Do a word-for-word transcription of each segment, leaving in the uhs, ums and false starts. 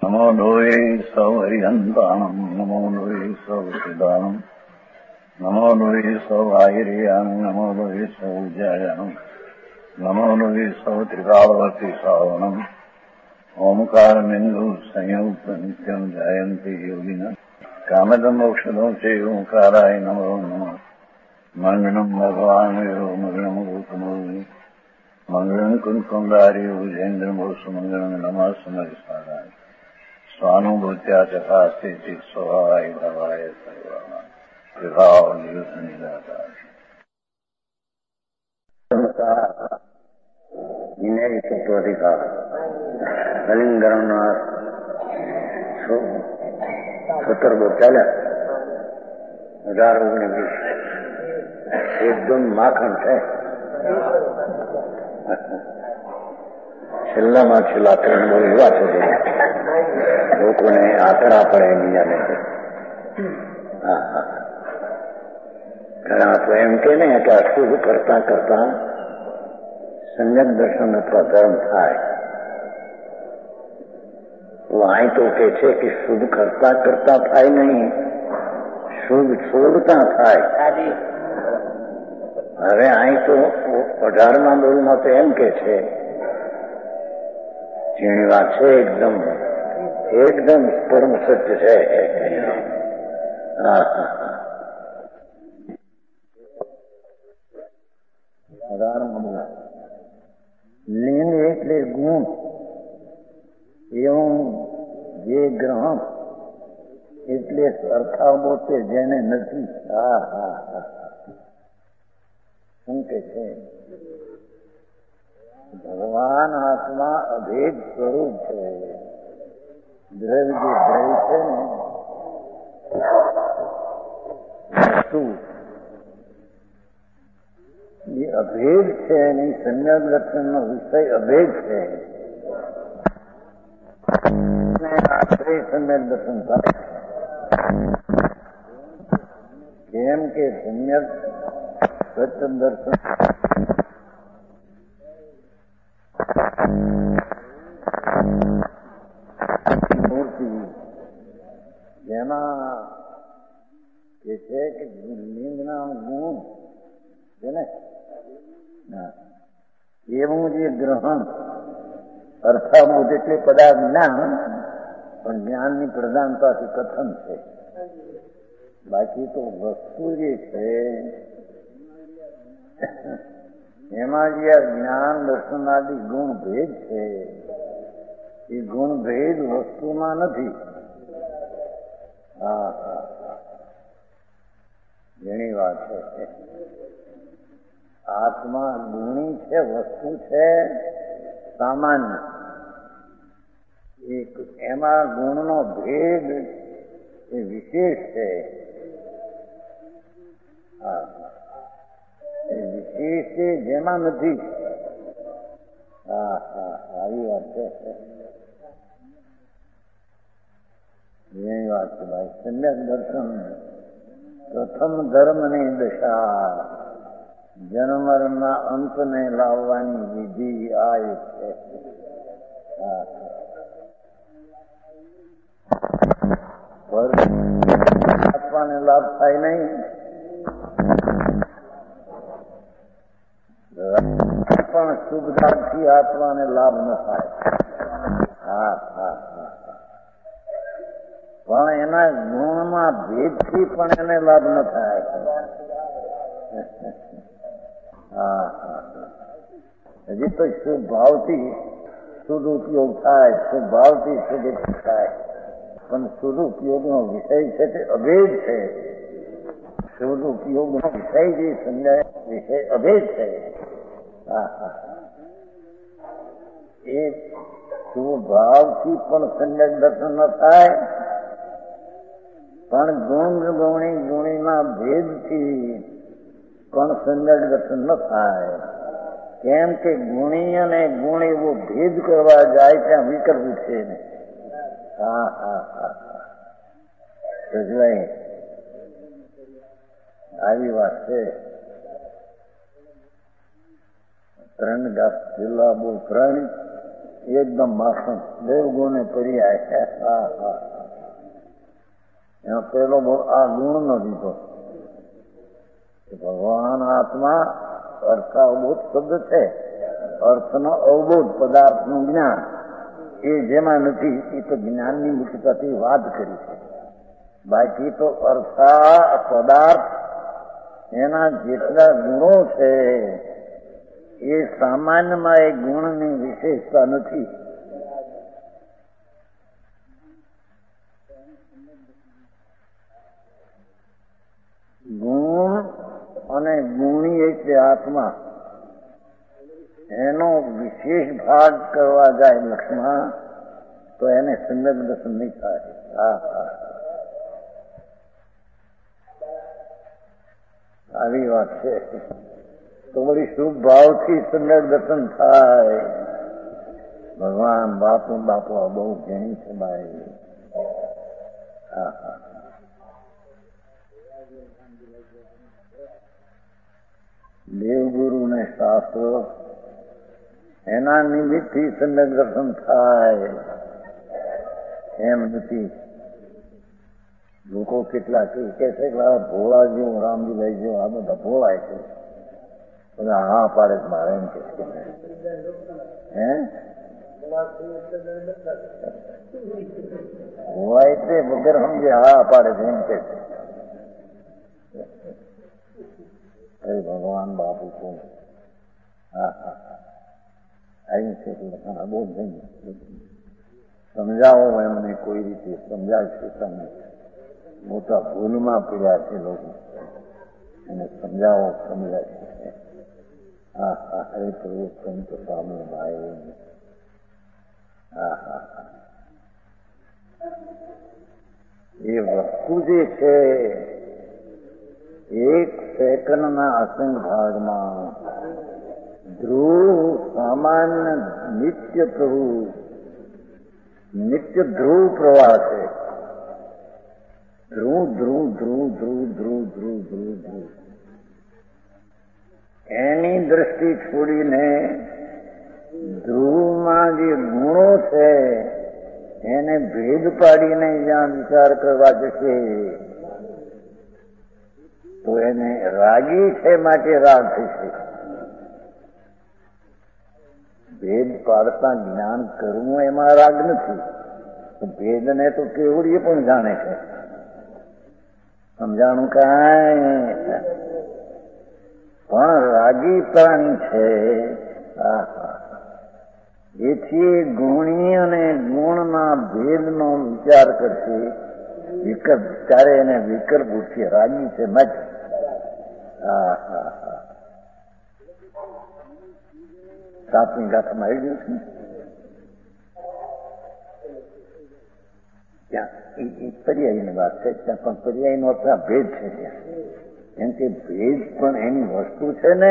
નમો લોહે સૌહરિહંતાણમ નમો લોહે સૌસિદાનમ નમો લોહે સૌઆયર્યાન નમો લોહે સૌજાયાન નમો લોહે સૌત્રિકાવતી સાવનમ ઓમકાર બિંદુ સંયુક્ત નિત્યમ જયંતી યોગિના કામદમ મોક્ષદો છે ઓંકારાય નમો નમઃ મંગળમ ભગવાન મંગળમ ગૌતમો મંગળમ કુંકુંડારી ઉજેન્દ્રમોષ મંગળમ નમઃ સમરિસારાય સ્વાનુભૂત્યા ચકાસ્તે સ્વભાવાય ભવાય સર્વાના વિભાવ નિયુત નિરાકાર વિનય તત્વાધિકાર કલિંગરણના સત્તર બોધ ચાલ્યા હજાર ઓગણીસ એકદમ માખણ છે. છેલ્લામાં છેલ્લા ત્રણ બોલ એવા છે લોકોને આતરા પડે બીજાને. હા હા ઘણા તો એમ કે ને કે અશુભ કરતા કરતા સમ્યક દર્શન અથવા ધર્મ થાય. તો અહીં તો કે છે કે શુભ કરતા કરતા થાય નહીં, શુભ છોડતા થાય. હવે અહીં તો અઢારમા બોલમાં તો એમ કે છે, જેની વાત છે એકદમ એકદમ પરમ સત્ય છે. હા હા અઢારમા બોલ લિંગ એટલે ગુણ એવું જે ગ્રહણ એટલે સરખાવો તે જેને નથી. હા હા હા શું કે છે? ભગવાન આત્મા અભેદ સ્વરૂપ છે. દ્રવ્ય જે દ્રવ્ય છે ને વસ્તુ એ અભેદ છે. એની સમ્યક દર્શનનો વિષય અભેદ છે. આશરે સમ્યક દર્શન થાય. કેમ કે સમ્યક સત્ય દર્શન મૂર્તિ જેમાં કે છે કે લિંગના ગુણ છે ને એવું જે ગ્રહણ અર્થાબોધ એટલે પદાર્થ જ્ઞાન, પણ જ્ઞાનની પ્રધાનતાથી કથન છે. બાકી તો વસ્તુ જે છે એમાં જે આ જ્ઞાન દર્શન આદિ ગુણ ભેદ છે એ ગુણ ભેદ વસ્તુમાં નથી. હા હા ઘણી વાત છે. આત્મા ગુણી છે, વસ્તુ છે સામાન્ય. એક એમાં ગુણનો ભેદ એ વિશેષ છે. હા એ વિશેષ છે જેમાં નથી. હા હા આવી વાત છે. એવી વાત છે ભાઈ. સમ્યક દર્શન પ્રથમ ધર્મની દશા, જન્મના અંતને લાવવાની વિધિ આ એક છે. હા આપવાને લાભ થાય નહીં, પણ શુભદાનથી આત્માને લાભ ન થાય. હા હા હા પણ એના ગુણમાં ભેદથી પણ એને લાભ ન થાય. હા હા હજી તો શુભ ભાવથી શુદ્ધ ઉપયોગ થાય, શુભ ભાવથી શુદ્ધ ઉપયોગ થાય, પણ શુદ્ધ ઉપયોગનો વિષય છે તે અભેદ છે. શુદ્ધ ઉપયોગનો વિષય જે સમજાય વિષય અભેદ છે. હા હા એ શુભ ભાવથી પણ સમ્યક દર્શન ન થાય, પણ ગુણ ગુણી ગુણીમાં ભેદથી પણ સમ્યક દર્શન ન થાય. કેમ કે ગુણી અને ગુણ એવો ભેદ કરવા જાય ત્યાં વિકલ્પ છે ને. હા હા હા સમજાય આવી વાત છે. ત્રણ ગાસ જિલ્લા બહુ ત્રણ એકદમ માખણ દેવગુણે પર્યાય. હા હા એનો પેલો આ ગુણ નો દીધો. ભગવાન આત્મા અર્થ અવબોધ શબ્દ છે. અર્થનો અવબોધ પદાર્થનું જ્ઞાન એ જેમાં નથી એ તો જ્ઞાનની મુક્તતાથી વાત કરી છે. બાકી તો અર્થા પદાર્થ એના જેટલા ગુણો છે એ સામાન્યમાં એ ગુણની વિશેષતા નથી. ગુણ અને ગુણી એટલે આત્મા એનો વિશેષ ભાગ કરવા જાય લક્ષ્મણ તો એને સમ્યક દર્શન નહીં થાય. હા હા આવી વાત છે. તો વળી શુભ ભાવથી સમ્યક દર્શન થાય. ભગવાન બાપુ બાપુ બહુ ઘણી છે ભાઈ. હા હા દેવગુરુ ને શાસ્ત્રો એના નિમિત્તથી સમ્યક દર્શન થાય એમ નથી. લોકો કેટલા કે છે કે ભોળા જેવું રામજીભાઈ જેવું આ બધા ભોળાય છે. બધા હા પાડે મારે એમ કે હે ભોળા એટલે વગર સમજે હા પાડે છે એમ કે છે. અરે ભગવાન બાપુ કોણ? હા હા હા આવી છે બહુ સમજાવો એમને કોઈ રીતે સમજાય છે. તમને મોટા ભૂલમાં પડ્યા છે લોકો એને સમજાવો સમજાય છે. હા હા હરે પ્રભુ સંત સ્વામી ભાઈ. હા હા હા એ વસ્તુ જે છે એક સેકન્ડના અસંગ ભાગમાં ધ્રુવ સામાન્ય નિત્ય પ્રભુ નિત્ય ધ્રુવ પ્રવાહ છે. ધ્રુવ ધ્રુવ ધ્રુવ ધ્રુવ ધ્રુવ ધ્રુવ ધ્રુવ ધ્રુવ એની દ્રષ્ટિ છોડીને ધ્રુવમાં જે ગુણો છે એને ભેદ પાડીને જ્યાં વિચાર કરવા જશે તો એને રાગી છે માટે રાગ થશે. ભેદ પાડતા જ્ઞાન કરવું એમાં રાગ નથી. ભેદને તો કેવડીએ પણ જાણે છે. સમજાણું કાંઈ પણ રાગી પ્રાણી છે. એથી ગુણી અને ગુણના ભેદનો વિચાર કરશે વિકલ્પ ત્યારે એને વિકલ્પ ઉઠશે. રાગી છે મત. હા હા હા સાતમી ગાથામાં આવી ગયું છે ત્યાં એ પર્યાયની વાત છે. ત્યાં પણ પર્યાયનો અર્થ ભેદ છે. ત્યાં એમ કે ભેદ પણ એની વસ્તુ છે ને,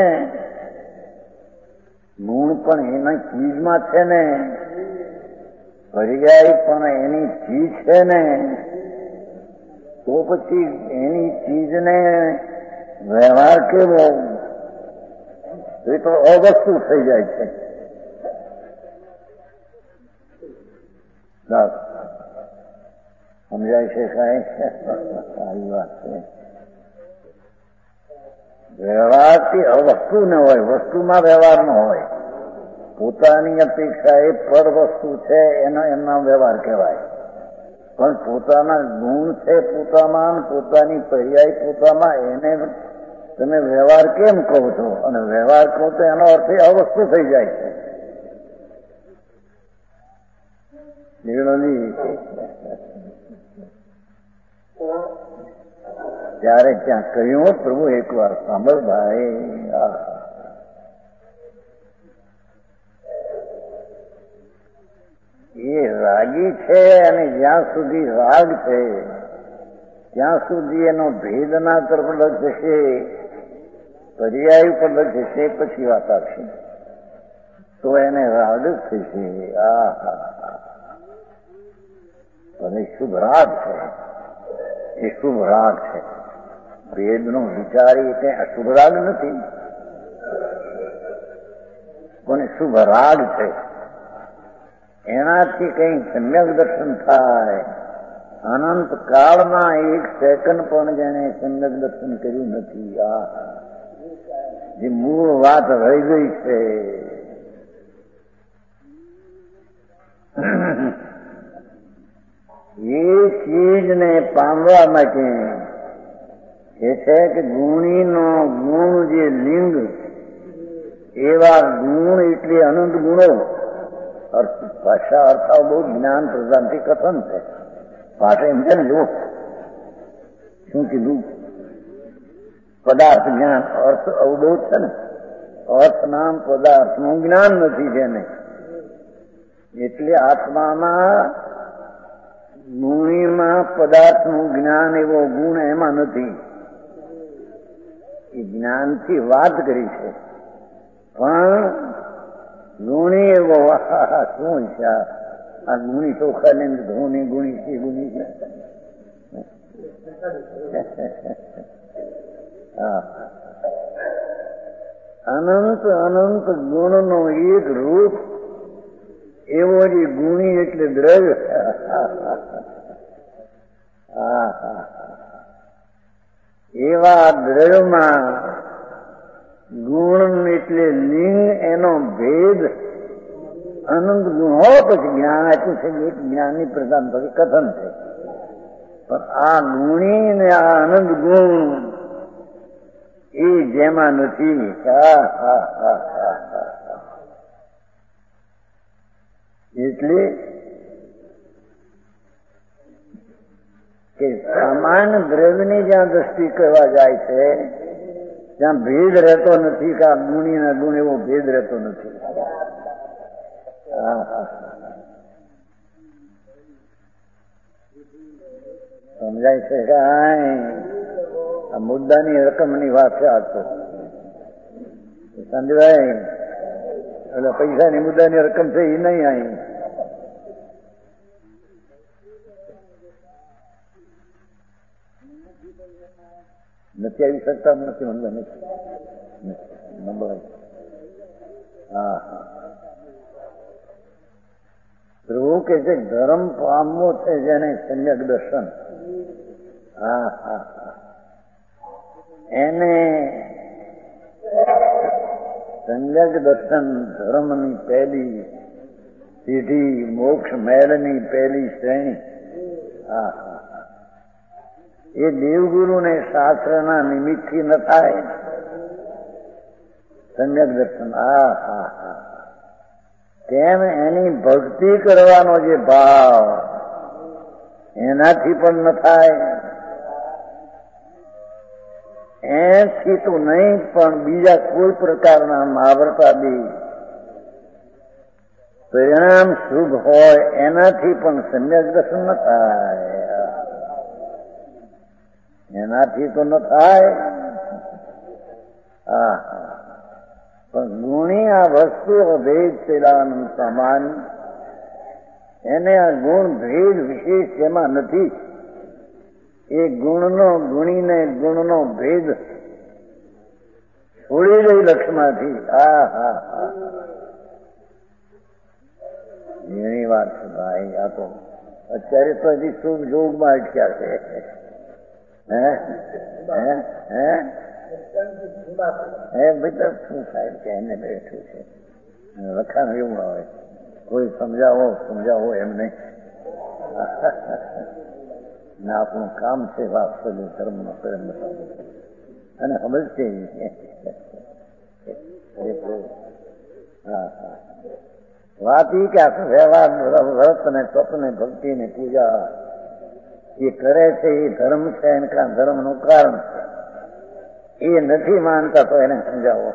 ગુણ પણ એના ચીજમાં છે ને, પર્યાય પણ એની ચીજ છે ને, તો પછી એની ચીજને વ્યવહાર કેવો એ તો અવસ્તુ થઈ જાય છે. સમજાય છે કાંઈ? સારી વાત છે. વ્યવહારથી અવસ્તુ ન હોય, વસ્તુમાં વ્યવહાર ન હોય. પોતાની અપેક્ષા એ પર વસ્તુ છે એનો એમના વ્યવહાર કહેવાય. પણ પોતાના ગુણ છે પોતામાં, પોતાની પર્યાય પોતામાં, એને તમે વ્યવહાર કેમ કહો છો? અને વ્યવહાર કહો તો એનો અર્થ અવસ્તુ થઈ જાય છે. ત્યારે ત્યાં કહ્યું પ્રભુ એક વાર સાંભળ ભાઈ, એ રાગી છે અને જ્યાં સુધી રાગ છે ત્યાં સુધી એનો ભેદ ના તરફ લગ જશે, પર્યાય ઉપર લગ જશે, પછી વાત આવશે તો એને રાગ જ થશે. આ અને શુભ રાગ છે, એ શુભ રાગ છે. ભેદનો વિચારી એટલે અશુભ રાગ નથી, પણ શુભ રાગ છે. એનાથી કઈ સમ્યક દર્શન થાય. અનંત કાળમાં એક સેકન્ડ પણ જેને સમ્યક દર્શન કર્યું નથી. આ જે મૂળ વાત રહી ગઈ છે. એ ચીજને પામવા માટે એ છે કે ગુણીનો ગુણ જે લિંગ, એવા ગુણ એટલે અનંત ગુણો. ભાષા અર્થાવ બહુ જ્ઞાન પ્રધાનથી કથન છે. ભાષા એમ છે ને, જો શું કીધું, પદાર્થ જ્ઞાન અર્થ અવબોધ છે ને, અર્થ નામ પદાર્થનું જ્ઞાન નથી જેને. એટલે આત્મામાં ગુણીમાં પદાર્થનું જ્ઞાન એવો ગુણ એમાં નથી. એ જ્ઞાનથી વાત કરી છે, પણ ગુણી એવો શું છે? આ ગુણી ચોખા લઈને ધોની ગુણી છે, ગુણી છે. હા, અનંત અનંત ગુણનો એક રૂપ એવો જે ગુણી એટલે દ્રવ્ય. એવા દ્રવ્યમાં ગુણ એટલે લિંગ, એનો ભેદ અનંત ગુણ હો. પછી જ્ઞાન આપ્યું છે, એક જ્ઞાનની પ્રધાન પછી કથન છે. પણ આ ગુણી ને આ અનંત ગુણ એ જેમાં નથી. હા હા હા હા હા એટલે કે સામાન્ય દ્રવ્યની જ્યાં દ્રષ્ટિ કરવા જાય છે, ત્યાં ભેદ રહેતો નથી. કે આ ગુણી ના ગુણ એવો ભેદ રહેતો નથી. સમજાય છે કાંઈ? આ મુદ્દાની રકમની વાત છે. આ તો સંજયભાઈ, એટલે પૈસાની મુદ્દાની રકમ છે એ નહીં. અહીં નથી આવી શકતા નથી. મને નંબર હા હા પ્રભુ કે છે ધર્મ પામવો છે જેને સમ્યક દર્શન. હા હા હા એને સમ્યક દર્શન ધર્મની પહેલી સીધી, મોક્ષ મહેલની પહેલી શ્રેણી. હા હા એ દેવગુરુને શાસ્ત્રના નિમિત્તથી ન થાય સમ્યક દર્શન. હા હા હા તેમ એની ભક્તિ કરવાનો જે ભાવ, એનાથી પણ ન થાય. એથી તો નહીં, પણ બીજા કોઈ પ્રકારના મહાવ્રતાદી પરિણામ શુભ હોય એનાથી પણ સમ્યક દર્શન ન થાય. એનાથી તો ન થાય. હા હા પણ ગુણી આ વસ્તુ અભેદ પેલાનું સામાન, એને આ ગુણ ભેદ વિશેષ એમાં નથી. એ ગુણનો ગુણીને ગુણનો ભેદ છોડી દઈ લક્ષમાંથી. હા હા હા એની વાત છે ભાઈ. આ તો અત્યારે તો હજી શુભ જોગમાં અટક્યા છે. હે હે હે હે બેટા શું થાય છે? એને બેઠું છે લખાણ એવું આવે, કોઈ સમજાવો સમજાવો એમ નહીં. ને આપણું કામ છે વાત્સલ્ય ધર્મનો પ્રેમ બતાવવું અને સમજશે. હા હા વાત એ કે આખું વ્યવહાર વ્રત ને તપ ને ભક્તિ ને પૂજા એ કરે છે એ ધર્મ છે. એના ધર્મનું કારણ છે. એ નથી માનતા તો એને સમજાવો.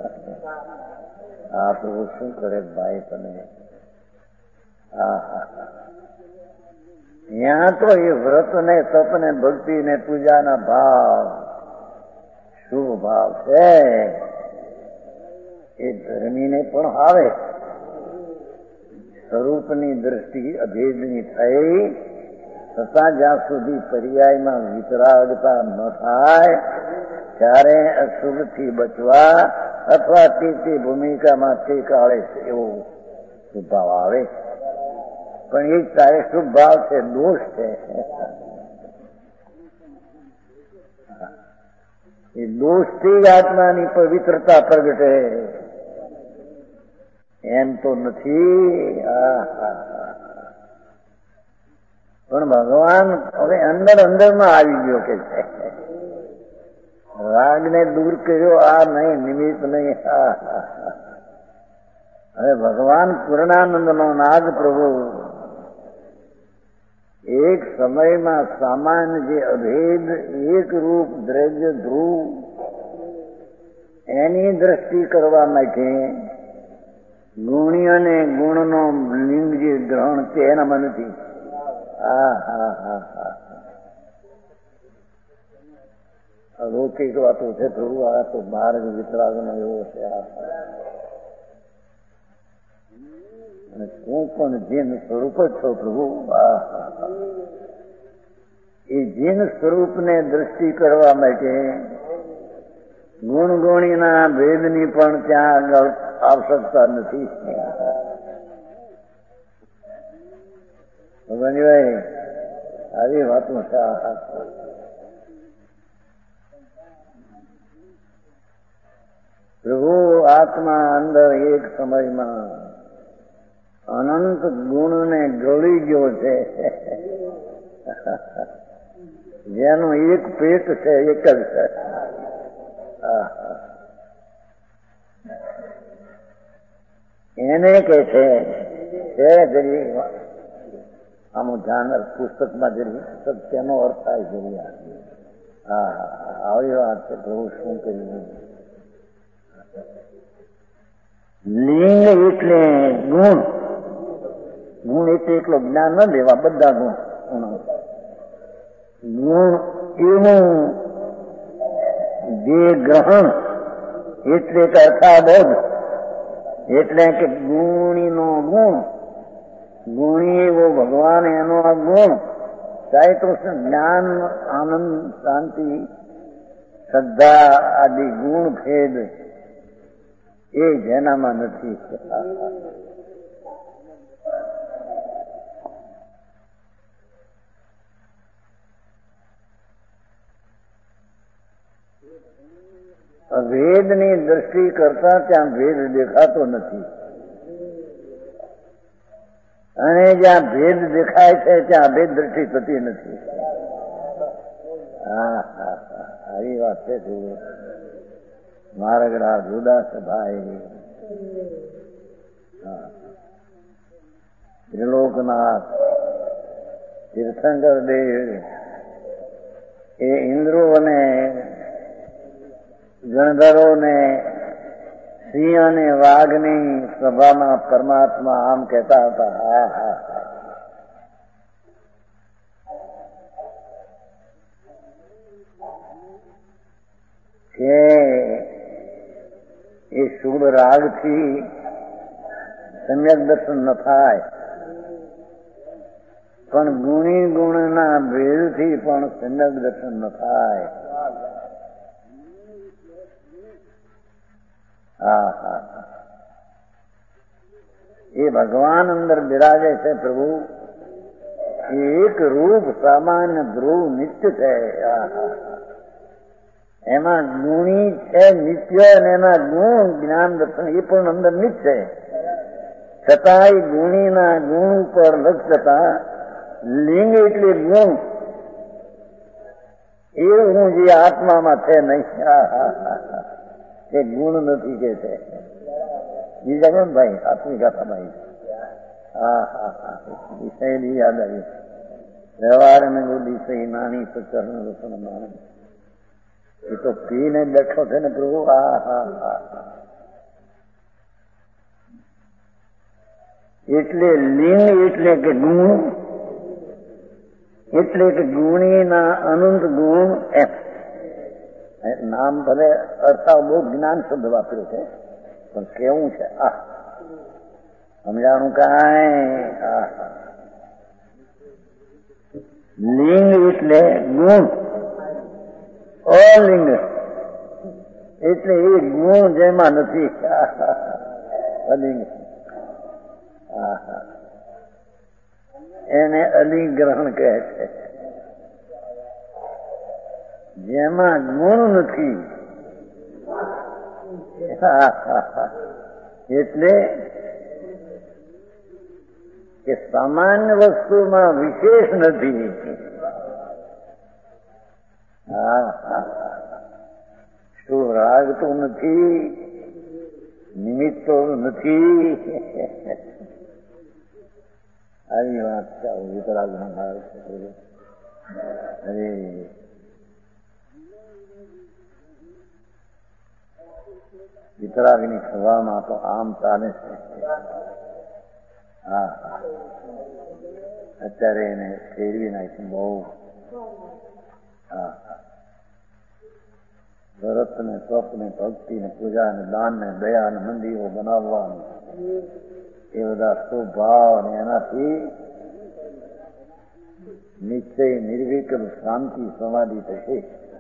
આ પ્રભુ શું કરે ભાઈ તમે? હા હા ત્યાં તો એ વ્રત ને તપ ને ભક્તિ ને પૂજાના ભાવ, શુભ ભાવ છે. એ ધર્મીને પણ આવે. સ્વરૂપની દ્રષ્ટિ અભેદની થઈ છતાં જ્યાં સુધી પર્યાયમાં વિતરાગતા ન થાય ત્યારે અશુભથી બચવા અથવા તે તે ભૂમિકામાં તે કાળે એવો સ્વભાવ આવે. પણ એ તારે શુભ ભાવ છે, દોષ છે. એ દોષથી જ આત્માની પવિત્રતા પ્રગટે, એમ તો નથી. પણ ભગવાન હવે અંદર અંદરમાં આવી ગયો કે છે, રાગને દૂર કર્યો, આ નહીં, નિમિત્ત નહીં. હવે ભગવાન પૂર્ણાનંદનો નાદ પ્રભુ એક સમયમાં સામાન્ય જે અભેદ એક રૂપ દ્રવ્ય ધ્રુવ એની દ્રષ્ટિ કરવા માટે ગુણી અને ગુણનો લિંગ જે ગ્રહણ છે એનામાં નથી. હા હા હા હા અલૌકિક વાતો છે પ્રભુ. આ તો માર્ગ વિતરાગનો એવો છે. અને હું પણ જીન સ્વરૂપ જ છો પ્રભુ. એ જીન સ્વરૂપને દ્રષ્ટિ કરવા માટે ગુણ ગુણીના ભેદની પણ ત્યાં આગળ આવશ્યકતા નથી. ભગવાનભાઈ આવી વાતો છે. પ્રભુ આત્મા અંદર એક સમયમાં અનંત ગુણને ગળી ગયો છે, જેનું એક પેટ છે, એક જ છે. એને કે છે જરી આમ જાણ પુસ્તકમાં જરી સત્યનો અર્થ થાય જરી. હા હા આવી વાત છે પ્રભુ. શું કર્યું? લિંગ એટલે ગુણ. ગુણ એટલે એકલો જ્ઞાન ન લેવા, બધા ગુણ. ગુણ એનું જે ગ્રહણ એટલે કે અર્થાબોધ, એટલે કે ગુણીનો ગુણ. ગુણી એવો ભગવાન, એનો આ ગુણ ચાહે તો જ્ઞાન, આનંદ, શાંતિ, શ્રદ્ધા આદિ ગુણ ભેદ એ જેનામાં નથી. ભેદની દ્રષ્ટિ કરતા ત્યાં ભેદ દેખાતો નથી, અને જ્યાં ભેદ દેખાય છે ત્યાં ભેદ દ્રષ્ટિ થતી નથી. હા હા હા આવી વાત છે. મારગડા જુદા સભાઈ ત્રિલોકનાથ તીર્થંકર દેવ એ ઇન્દ્રો અને ગણધરો ને સિંહ અને વાઘની સભામાં પરમાત્મા આમ કહેતા હતા. હા હા હા કે એ શુભ રાગથી સમ્યક દર્શન ન થાય, પણ ગુણી ગુણના ભેદથી પણ સમ્યક દર્શન ન થાય. હા હા એ ભગવાન અંદર બિરાજે છે પ્રભુ. એ એક રૂપ સામાન્ય ધ્રુવ નિત્ય છે. એમાં ગુણી છે નિત્ય, અને એના ગુણ જ્ઞાન દર્શન એ પણ અંદર નિત્ય છે. છતાંય ગુણીના ગુણ ઉપર લક્ષતા લિંગ એટલે ગુણ એ હું જે આત્મામાં છે નહીં. એ ગુણ નથી કે છે બીજા કેમ ભાઈ આત્મિક આત્માઈ. હા હા હા વિષયની યાદ આવી. વ્યવહાર અને વિષય નાની સચરણ રસણ માણ એ તો પીને બેઠો છે ને પ્રભુ. હા હા હા એટલે લિંગ એટલે કે ગુણ, એટલે કે ગુણીના અનંત ગુણ. એમ નામ ભલે અર્થાવ બહુ જ્ઞાન શબ્દ વાપર્યો છે, પણ કેવું છે આ સમજાણું કાંઈ. લિંગ એટલે ગુણ, અલિંગ એટલે એ ગુણ જેમાં નથી. અલિંગ એને અલિગ્રહણ કહે છે, જેમાં ગુણ નથી. એટલે કે સામાન્ય વસ્તુમાં વિશેષ નથી. હા શું રાગ તો નથી, નિમિત્તો નથી. આવી વાત છે વિતરાગમાં ભાવ છે. અરે વિતરાગની સભામાં તો આમ ચાલે છે. હા હા અત્યારે એને ફેરવી નાખી બહુ. હા હા ભરત ને તપ ને ભક્તિ ને પૂજા ને દાન ને દયા ને મંદિરો બનાવવાનું એ બધા સ્વભાવ ને એનાથી નિશ્ચય નિર્વિકલ્પ શાંતિ સમાધિ થશે.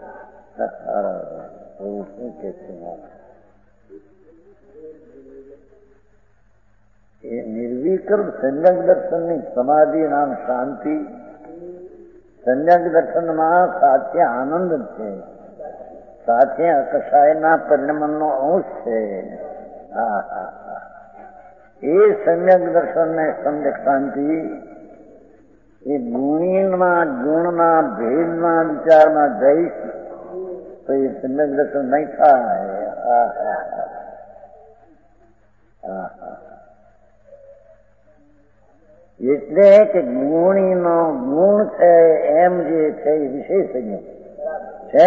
શું કે છે એ નિર્વિકલ્પ સંજ્ઞક દર્શનની સમાધિ નામ શાંતિ. સંજ્ઞક દર્શનમાં સાચે આનંદ છે, સાથે અકશાયના પરિણમનનો અંશ છે. હા હા હા એ સમ્યક દર્શન ને સમ્યક શાંતિ એ ગુણીમાં ગુણના ભેદના વિચારમાં જઈશ તો એ સમ્યક દર્શન નહીં થાય. હા હા હા હા એટલે કે ગુણીનો ગુણ છે એમ જે છે એ વિશેષજ્ઞ છે.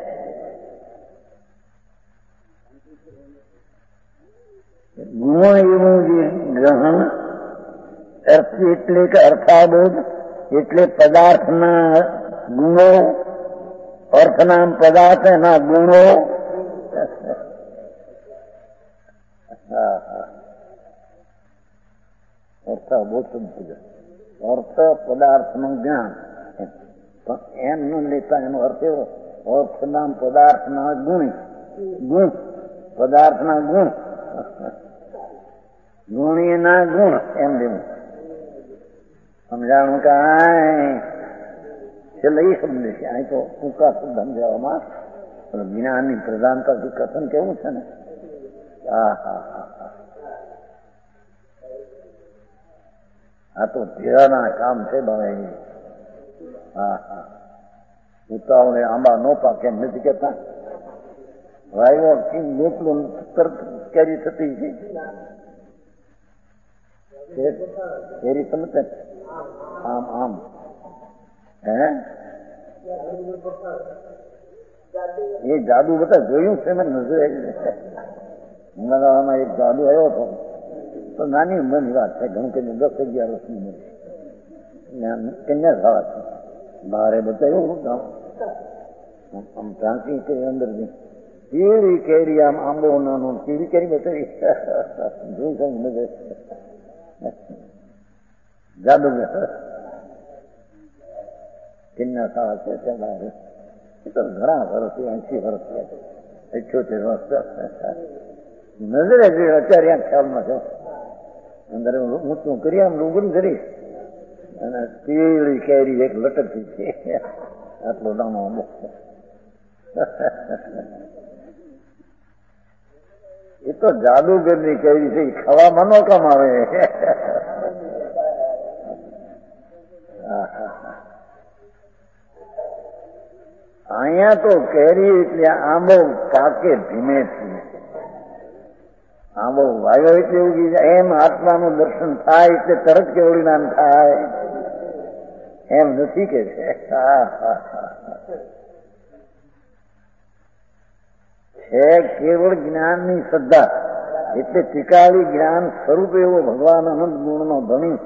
ગુણ એવું જે ગ્રહણ અર્થ એટલે કે અર્થાબોધ એટલે પદાર્થના ગુણો, અર્થના પદાર્થ એના ગુણો. હા હા અર્થાબોધ અર્થ પદાર્થનું જ્ઞાન એમ ન લેતા એનો અર્થ એવો અર્થના પદાર્થના ગુણ, ગુણ પદાર્થના ગુણ, ગુણીના ગુણ એમ દેવું સમજાણું. કે છેલ્લે એ શબ્દ છે અહીં તો ટૂંકા શબ્દ સમજાવવામાં જ્ઞાનની પ્રધાનતાથી કથન કેવું છે ને. હા હા હા હા આ તો ધીરાના કામ છે ભાઈ. હા હા ઉતાવળે આંબા નો પાકે નથી કેતા. વાયવો જેટલું તરત કેરી થતી છે. કેરી સમજે આમ આમ હે એ જાદુ બધા જોયું છે મેં નજરે. ઉનાળામાં એક જાદુ આવ્યો હતો તો નાની ઉંમરની વાત છે, ઘણું કઈ દસ અગિયાર વર્ષની ઉંમર કન્યા શાળા છે. બહારે બતાવ્યું ગામ આમ ટાંકી કે અંદરની કીડી કેરી આમ આંબો નાનો કીડી કેરી બતાવી જોઈ છે નજર જાદુગર કન્યા શાળા છે ત્યાં બહાર. એ તો ઘણા વર્ષ એસી વર્ષ અઠ્યોતેર વર્ષ નજરે જોયું. અત્યારે આ ખ્યાલમાં છે અંદર ઊંચું કરી આમ રૂબરૂ કરી અને પીળી કેરી એક લટકતી છે આટલો નાનો અમુક. એ તો જાદુગરની કેરી છે, ખાવામાં નો કામ આવે. અહીંયા તો કેરી એટલે આંબો પાકે ધીમેથી. આંબો વાયો એટલે એવું એમ આત્માનું દર્શન થાય એટલે તરત કેવડી નામ થાય એમ નથી કે છે. છે કેવળ જ્ઞાનની શ્રદ્ધા એટલે ટીકાળી જ્ઞાન સ્વરૂપ એવો ભગવાન અનંત ગુણનો ધણી.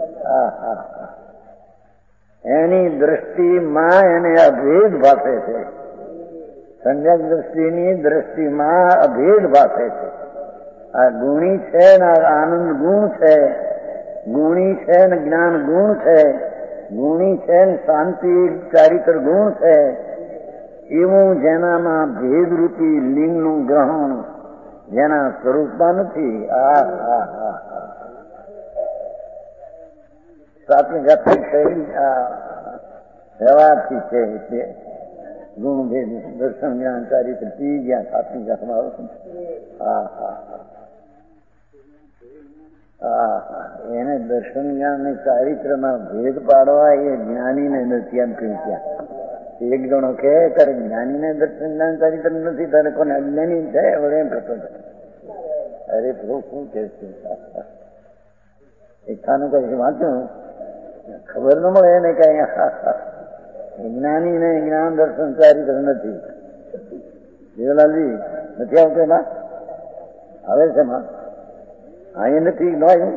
એની દ્રષ્ટિમાં એને અભેદ ભાષે છે. સંજ્ઞક દ્રષ્ટિની દ્રષ્ટિમાં અભેદ ભાષે છે. આ ગુણી છે ને આનંદ ગુણ છે, ગુણી છે ને જ્ઞાન ગુણ છે, ગુણી છે ને શાંતિ ચારિત્ર ગુણ છે. એવું જેનામાં ભેદરૂપી લિંગનું ગ્રહણ જેના સ્વરૂપમાં નથી. આ હા હા સાતમી ગાથા શૈલી આ વ્યવહારથી છે એટલે ગુણ ભેદ દર્શન જ્ઞાન ચારિત્ર પી ગયા સાતમી ગાથામાં આવે છે. હા હા હા હા એને દર્શન જ્ઞાન ને ચારિત્રમાં ભેદ પાડવા એ જ્ઞાનીને નથી એમ કહી ગયા. એક જણો કે તારે જ્ઞાનીને દર્શન જ્ઞાન ચારિત્ર નથી, તારે કોને અજ્ઞાની છે વળે એમ કહેતો. અરે પ્રભુ શું કે છે એકાનું કઈ વાંચ્યું ખબર ન મળે એને કઈ. જ્ઞાની ને જ્ઞાન દર્શન ચારિત્ર નથી. દેવલાલજી નથી આવતો એમાં? આવે છે એમાં? અહીં નથી ન આવ્યું.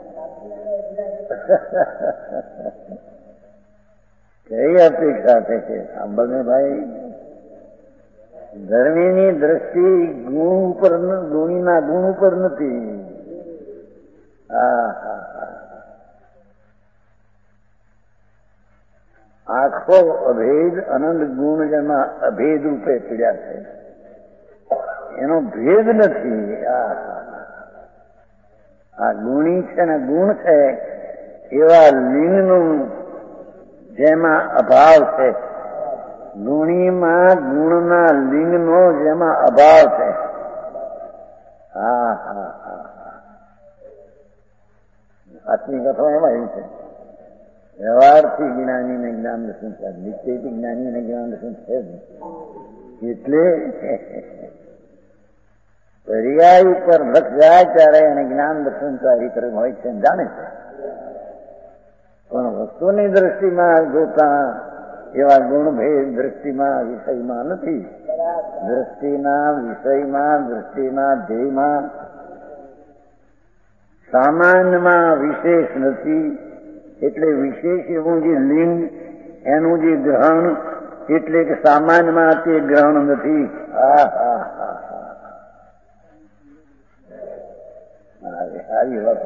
કઈ અપેક્ષા છે કે સાંભળને ભાઈ, ધર્મીની દ્રષ્ટિ ગુણ ઉપર ગુણીના ગુણ ઉપર નથી. હા હા હા આખો અભેદ અનંત ગુણ જેમાં અભેદ રૂપે પીડ્યા છે, એનો ભેદ નથી. આ આ ગુણી છે ને ગુણ છે એવા લિંગનું જેમાં અભાવ છે, ગુણીમાં ગુણના લિંગનો જેમાં અભાવ છે. હા હા હા આત્મી કથા એમાં એવું છે. વ્યવહારથી જ્ઞાની ને જ્ઞાન દર્શન છે, નિશ્ચયથી જ્ઞાની ને જ્ઞાન દર્શન છે જ. એટલે પર્યાય ઉપર લખ જાય ત્યારે એને જ્ઞાન દર્શન ચારિત્ર હોય છે જાણે છે, પણ વસ્તુની દ્રષ્ટિમાં જોતા એવા ગુણભેદ દ્રષ્ટિમાં વિષયમાં નથી. દ્રષ્ટિના વિષયમાં દ્રષ્ટિના ધ્યેયમાં સામાન્યમાં વિશેષ નથી. એટલે વિશેષ એવું જે લિંગ એનું જે ગ્રહણ એટલે કે સામાન્યમાં તે ગ્રહણ નથી. હા હા હા આવી વાત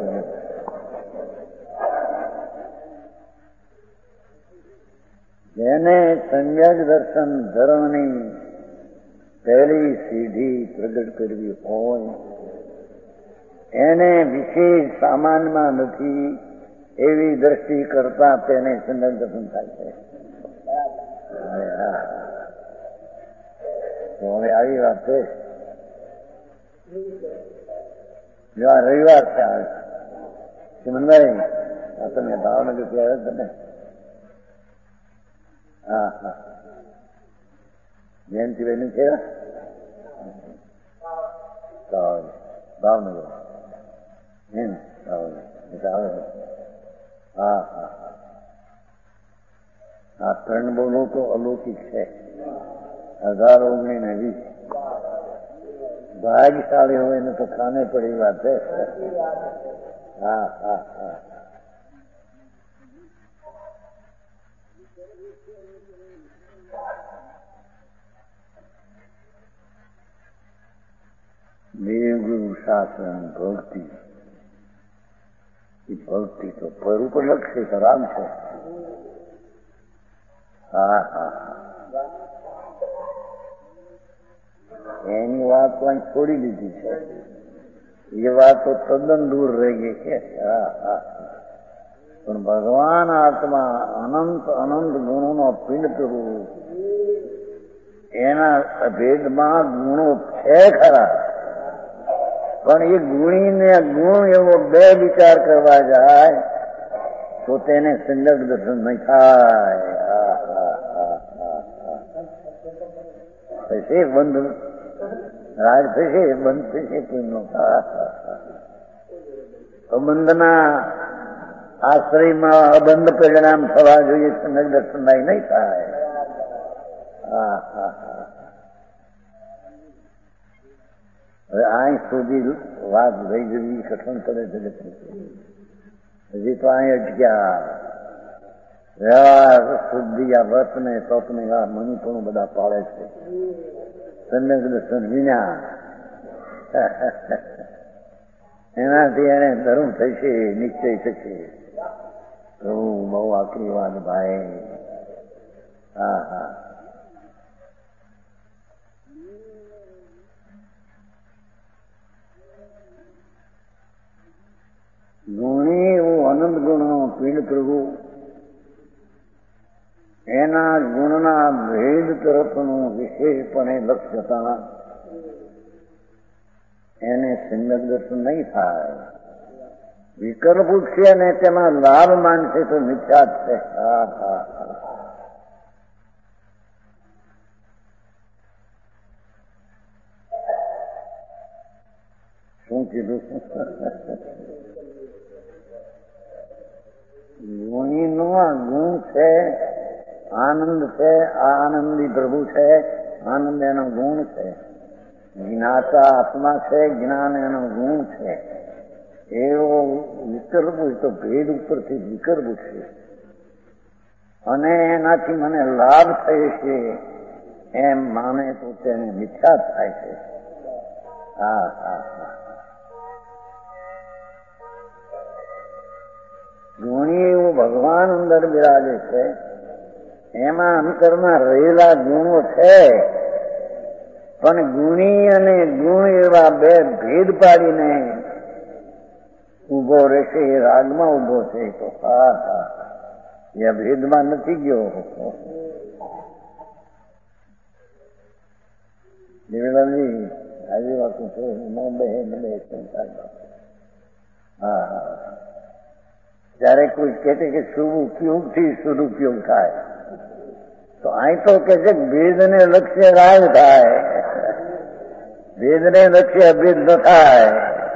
જેને સંયગ દર્શન ધર્મની પહેલી સીધી પ્રગટ કરવી હોય એને વિશેષ સામાનમાં નથી એવી દ્રષ્ટિ કરતા તેને સંયગ દર્શન થાય છે. તો હવે આવી વાત છે. રવિવાર છે આવે ચિમનભાઈ, આ તમે ભાવનગર થી આવ્યા તમે? હા હા જયંતિભાઈ નું છે ભાવનગર એમ આવે. હા હા આ ત્રણ બોલો તો અલૌકિક છે. હજાર ઓગણીસ ને વીસ ભાગ્યશાળી હોય એને તો ખાને પડી વાત છે. હા હા હા દેવગુરુ શાસન ભક્તિ એ ભક્તિ તો પર ઉપર લખશે તો રામ છે. હા હા એની વાત તો અહીં છોડી દીધી છે. એ વાત તો તદ્દન દૂર રહી ગઈ છે. હા હા પણ ભગવાન આત્મા અનંત અનંત ગુણોનો પિંડ કરવું એના ભેદમાં ગુણો છે ખરા, પણ એ ગુણીને ગુણ એવો બે વિચાર કરવા જાય તો તેને સંયગ દર્શન નહીં થાય. થશે બંધ રાજ થશે બંધ થશે કોઈનો. અબંધના આશ્રયમાં અબંધ પરિણામ થવા જોઈએ, સંયગ દર્શન નહીં થાય. હા હા હા હવે અહીં સુધી વાત લઈ જવી કઠણ પડે જગત. હજી તો અહીં અટક્યા. વ્યવહાર શુદ્ધિ આ વ્રત ને તપ ને આ મનુપણું બધા પાળે છે. સંયગ દર્શન વિના એનાથી એને ધર્મ થશે, નિશ્ચય થશે. પ્રભુ બહુ આકરી વાત ભાઈ. હા હા ગુણી એવું અનંત ગુણનો પીડ પ્રભુ એના ગુણના ભેદ તરફનું વિશેષપણે લક્ષ્યતા એને સમ્યક દર્શન નહીં થાય. વિકલ્પ ઉઠશે અને તેમાં લાભ માનશે તો મિથ્યા જ છે. હા હા હા શું કીધું? ગુણીનો આ ગુણ છે, આનંદ છે, આ આનંદી પ્રભુ છે, આનંદ એનો ગુણ છે. જ્ઞાતા આત્મા છે, જ્ઞાન એનો ગુણ છે. એવો વિકલ્પ તો ભેદ ઉપરથી વિકલ્પ છે અને એનાથી મને લાભ થયો છે એમ માને તો તેને મિથ્યા થાય છે. હા હા હા ગુણી એવું ભગવાન અંદર બિરાજે છે, એમાં અંતરમાં રહેલા ગુણો છે, પણ ગુણી અને ગુણ એવા બે ભેદ પાડીને ઉભો રહેશે. એ રાગમાં ઉભો છે. તો હા હા એ ભેદમાં નથી ગયો. દેવલાલજી આવી વાતો છે. બે બે હા હા જયારે કોઈ કહે કે શુભ ઉપયોગથી સદુપયોગ થાય તો અહીં તો કે છે ભેદને લક્ષ્ય રાગ થાય, ભેદને લક્ષ્ય અભેદ ન થાય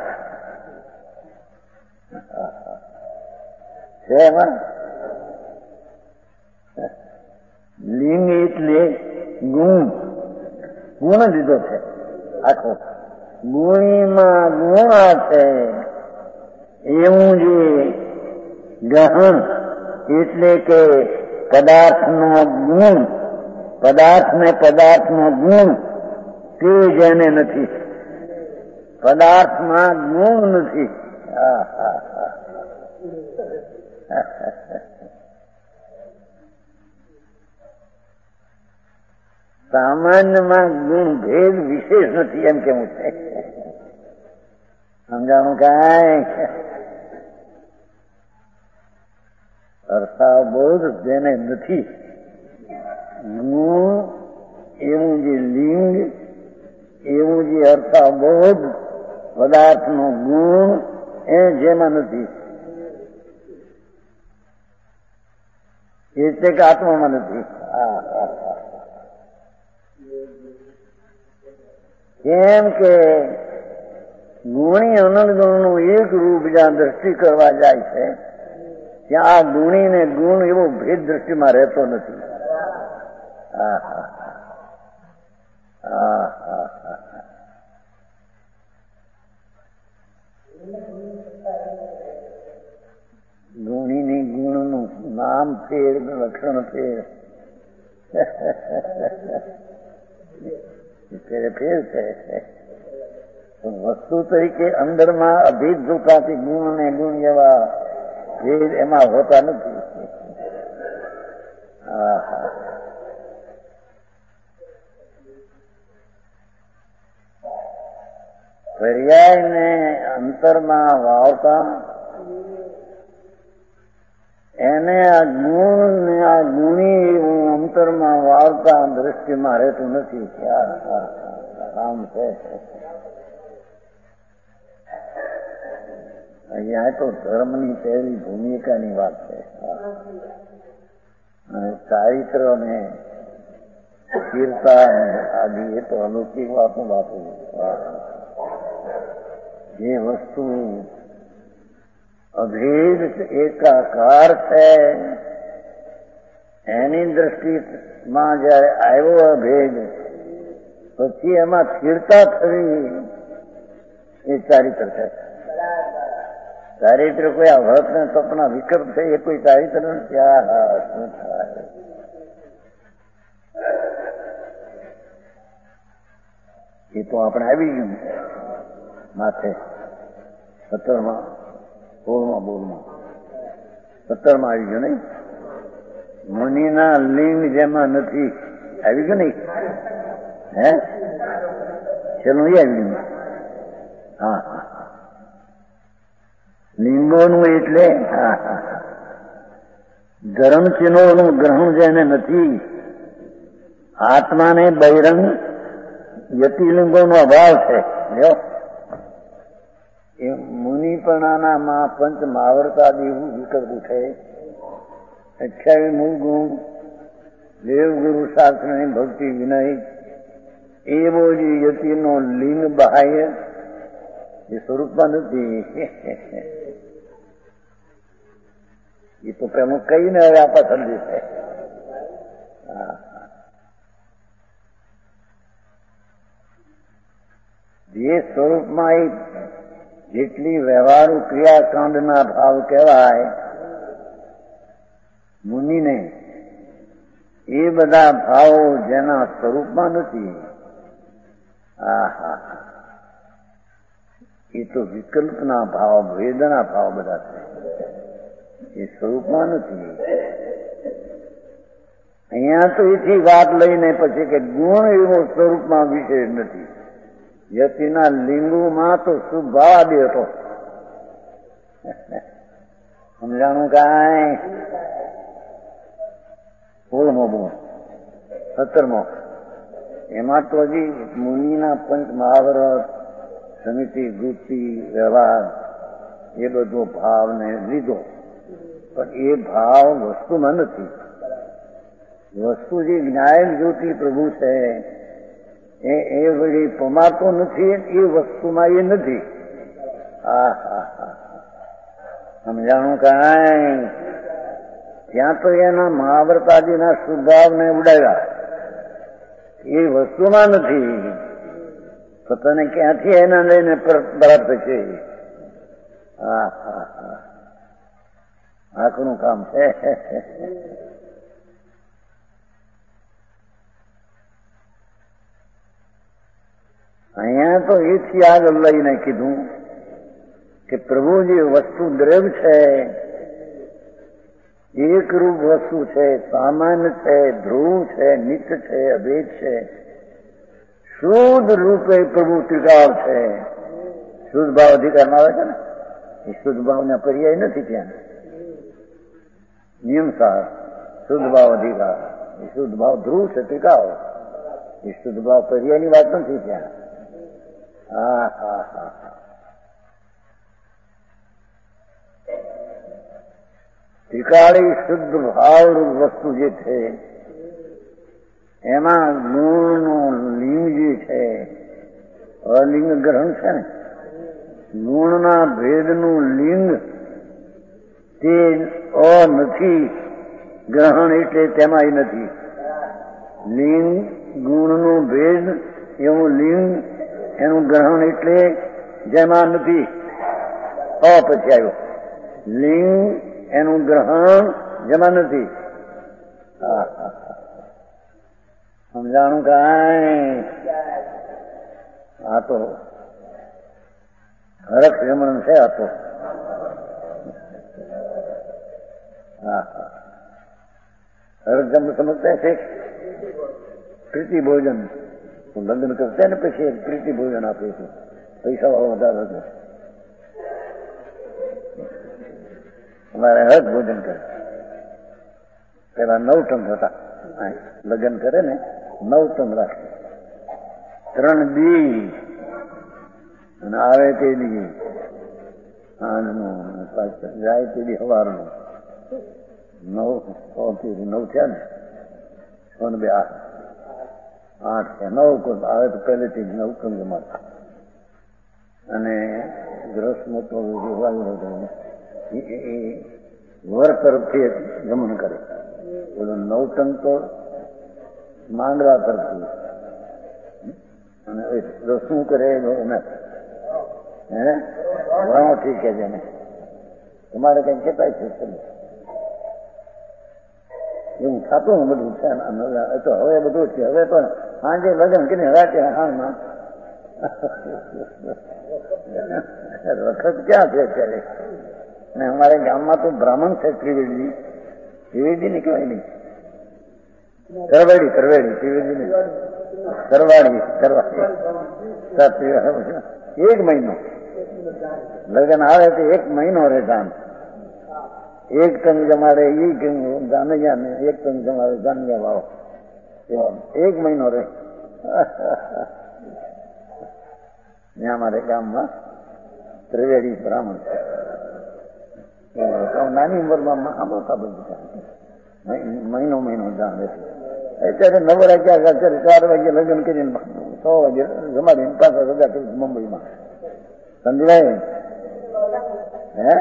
છે. એમાં લિંગ એટલે ગુણ, ગુણ લીધો છે આખો. ગુણીમાં ગુણ છે એવું જે ગહન એટલે કે પદાર્થનો ગુણ, પદાર્થ ને પદાર્થનો ગુણ તે જેને નથી. પદાર્થમાં ગુણ નથી. હા હા હા સામાન્યમાં ગુણ ભેદ વિશેષ નથી એમ કેવું છે. સમજાણું કાંઈ? અર્થાબોધ જેને નથી. ગુણ એવું જે લિંગ, એવું જે અર્થાબોધ પદાર્થનો ગુણ એ જેમાં નથી. એટલે કે આત્મામાં નથી. હા હા હા કેમ કે ગુણી અનંત ગુણનું એક રૂપ જ્યાં દ્રષ્ટિ કરવા જાય છે ત્યાં આ ગુણી ને ગુણ એવો ભેદ દ્રષ્ટિમાં રહેતો નથી. હા હા હા હા હા ગુણીની ગુણનું નામ ફેર, લક્ષણ ફેર ફેર ફેર છે. વસ્તુ તરીકે અંદરમાં અભેદ જોતાથી ગુણ ને ગુણ એવા ભેદ એમાં હોતા નથી. હા હા પર્યાયને અંતરમાં વાવતા એને આ ગુણ ને આ ગુણી એવું અંતરમાં વાવતા દ્રષ્ટિમાં રહેતું નથી. આમ છે. અહીંયા તો ધર્મની પહેલી ભૂમિકાની વાત છે. ચારિત્ર ને સ્થિરતા આદિ એ તો અલૌકિક વાતો વાતો. જે વસ્તુ અભેદ એકાકાર છે એની દ્રષ્ટિમાં જયારે આવ્યો અભેદ પછી એમાં સ્થિરતા થવી એ ચારિત્ર છે. ચારિત્ર કોઈ આ વ્રત ને તપના વિકલ્પ છે એ કોઈ ચારિત્ર નથી. આ હા શું થાય એ તો આપણે આવી ગયું માથે સત્તરમાં સોળમાં બોલમાં સત્તરમાં આવી ગયું નહીં. મુનિના લિંગ જેમાં નથી આવી ગયું નહીં. હે છેલ્લું એ આવી ગયું. હા હા લિંગોનું એટલે હા હા ધર્મ ચિહ્નોનું ગ્રહણ જેને નથી, આત્માને બહિરંગ યતિલિંગોનો અભાવ છે. એ મુનિપણાના પંચ મહાવરતાદી એવું વિકલ્પ ઉઠે. અઠ્યાવી મૂળ ગુણ, દેવગુરુ શાસ્ત્રની ભક્તિ વિનય, એવો જ યતિનો લિંગ બાહ્ય એ સ્વરૂપમાં નથી. એ તો પેલું કહીને હવે આપા સમજી છે. જે સ્વરૂપમાં એ જેટલી વ્યવહારુ ક્રિયાકાંડના ભાવ કહેવાય મુનિને, એ બધા ભાવો જેના સ્વરૂપમાં નથી, આહા એ તો વિકલ્પના ભાવ, વેદના ભાવ બધા છે. એ સ્વરૂપમાં નથી. અહીંયા તો એથી વાત લઈને પછી કે ગુણ એવો સ્વરૂપમાં વિશેષ નથી. યતિના લિંગોમાં તો સુભાવ હતો. સમજાણું કાંઈ? સોળમો ગુણ, સત્તરમો, એમાં તો હજી મુનિના પંચ મહાવરત, સમિતિ, વૃત્તિ, વ્યવહાર એ બધો ભાવને લીધો. પણ એ ભાવ વસ્તુમાં નથી. વસ્તુ જે જ્ઞાયક જ્યોતિ પ્રભુ છે એ એ વળી પમાતો નથી, એ વસ્તુમાં એ નથી. હા હા હા સમજાણું કાંઈ? ત્યાં તો એના મહાવ્રતાદિના સ્વભાવને ઉડાવ્યા. એ વસ્તુમાં નથી. તો તને ક્યાંથી એના લઈને પ્રાપ્ત છે? હા હા હા આખનું કામ છે. અહીંયા તો એથી આગળ લઈને કીધું કે પ્રભુ જે વસ્તુ દ્રવ્ય છે, એકરૂપ વસ્તુ છે, સામાન્ય છે, ધ્રુવ છે, નિત્ય છે, અભેદ છે, શુદ્ધ રૂપે પ્રભુ ત્રિકાળ છે. શુદ્ધ ભાવ અધિકારમાં આવે છે ને, એ શુદ્ધ ભાવના પર્યાય નથી ત્યાં. નિયમસાર શુદ્ધ ભાવ અધિકાર, એ શુદ્ધ ભાવ ધ્રુવ છે, ત્રિકાળ. એ શુદ્ધ ભાવ પર્યાયની વાત નથી ત્યાં. હા હા હા હા ત્રિકાળી શુદ્ધ ભાવરૂપ વસ્તુ જે છે એમાં ગુણનું લિંગ જે છે, અલિંગ ગ્રહણ છે ને, ગુણના ભેદનું લિંગ તે અ નથી, ગ્રહણ એટલે તેમાં નથી. લિંગ ગુણનું ભેદ એવું લિંગ એનું ગ્રહણ એટલે જેમાં નથી. અ પછી આવ્યો લિંગ એનું ગ્રહણ જેમાં નથી. હા હા સમજાણું કાંઈ? આ તો હરખ રમણ છે. આ તો હા હા હરખ રમણ સમજતા છે. પ્રીતિ ભોજન લગ્ન કરતા ને પછી પ્રીતિ ભોજન આપે છે, પૈસા વાળો વધારે હતો. અમારે હરખ ભોજન કરે. પેલા નવ ટંગ હતા, લગ્ન કરે ને નવ ટંગ રાખે, ત્રણ દી અને આવે તે દી સાંજનું, જાય તે દી સવારનું. નવ સો થી નવ થયા ને, સો ને બે આઠ આઠ છે. નવ કોઈ આવે તો પહેલેથી નવ કંગ મળે. અને ગ્રસનો તો જોવાયો હતો એ વર તરફથી ગમન કરે. બધું નવ ટંગ તો માંડવા તરફથી, અને રસું કરે એને હે ઘણો ઠીક છે ને. તમારે કઈ કહેતા છે એવું થતું ને બધું છે. તો હવે બધું છે. હવે પણ સાંજે લગ્ન કરીને રાતે હાલમાં વખત ક્યાં છે અત્યારે. અને અમારે ગામમાં તો બ્રાહ્મણ છે ત્રિવેદી. ત્રિવેદી ને કહેવાય નહીં, કરવેડી કરવેડી ત્રિવેદી ને કરવાડી કરવાડી. એક મહિનો લગ્ન આવે તો એક મહિનો રહેતા. એક ટન જમાડે એ જાનૈયા ને એક ટન જમાડે જાનૈયા ભાવ એક મહિનો રહે ત્યાં અમારે ગામમાં ત્રિવેદી બ્રાહ્મણ છે નાની ઉંમરમાં આંબોતા બધું મહિનો મહિનો જાણ રહે અત્યારે નવરા ક્યાં અત્યારે ચાર વાગે લગ્ન કરીને સો વાગે જમાડીને પાછા રજા કરી મુંબઈમાં સમજાય હે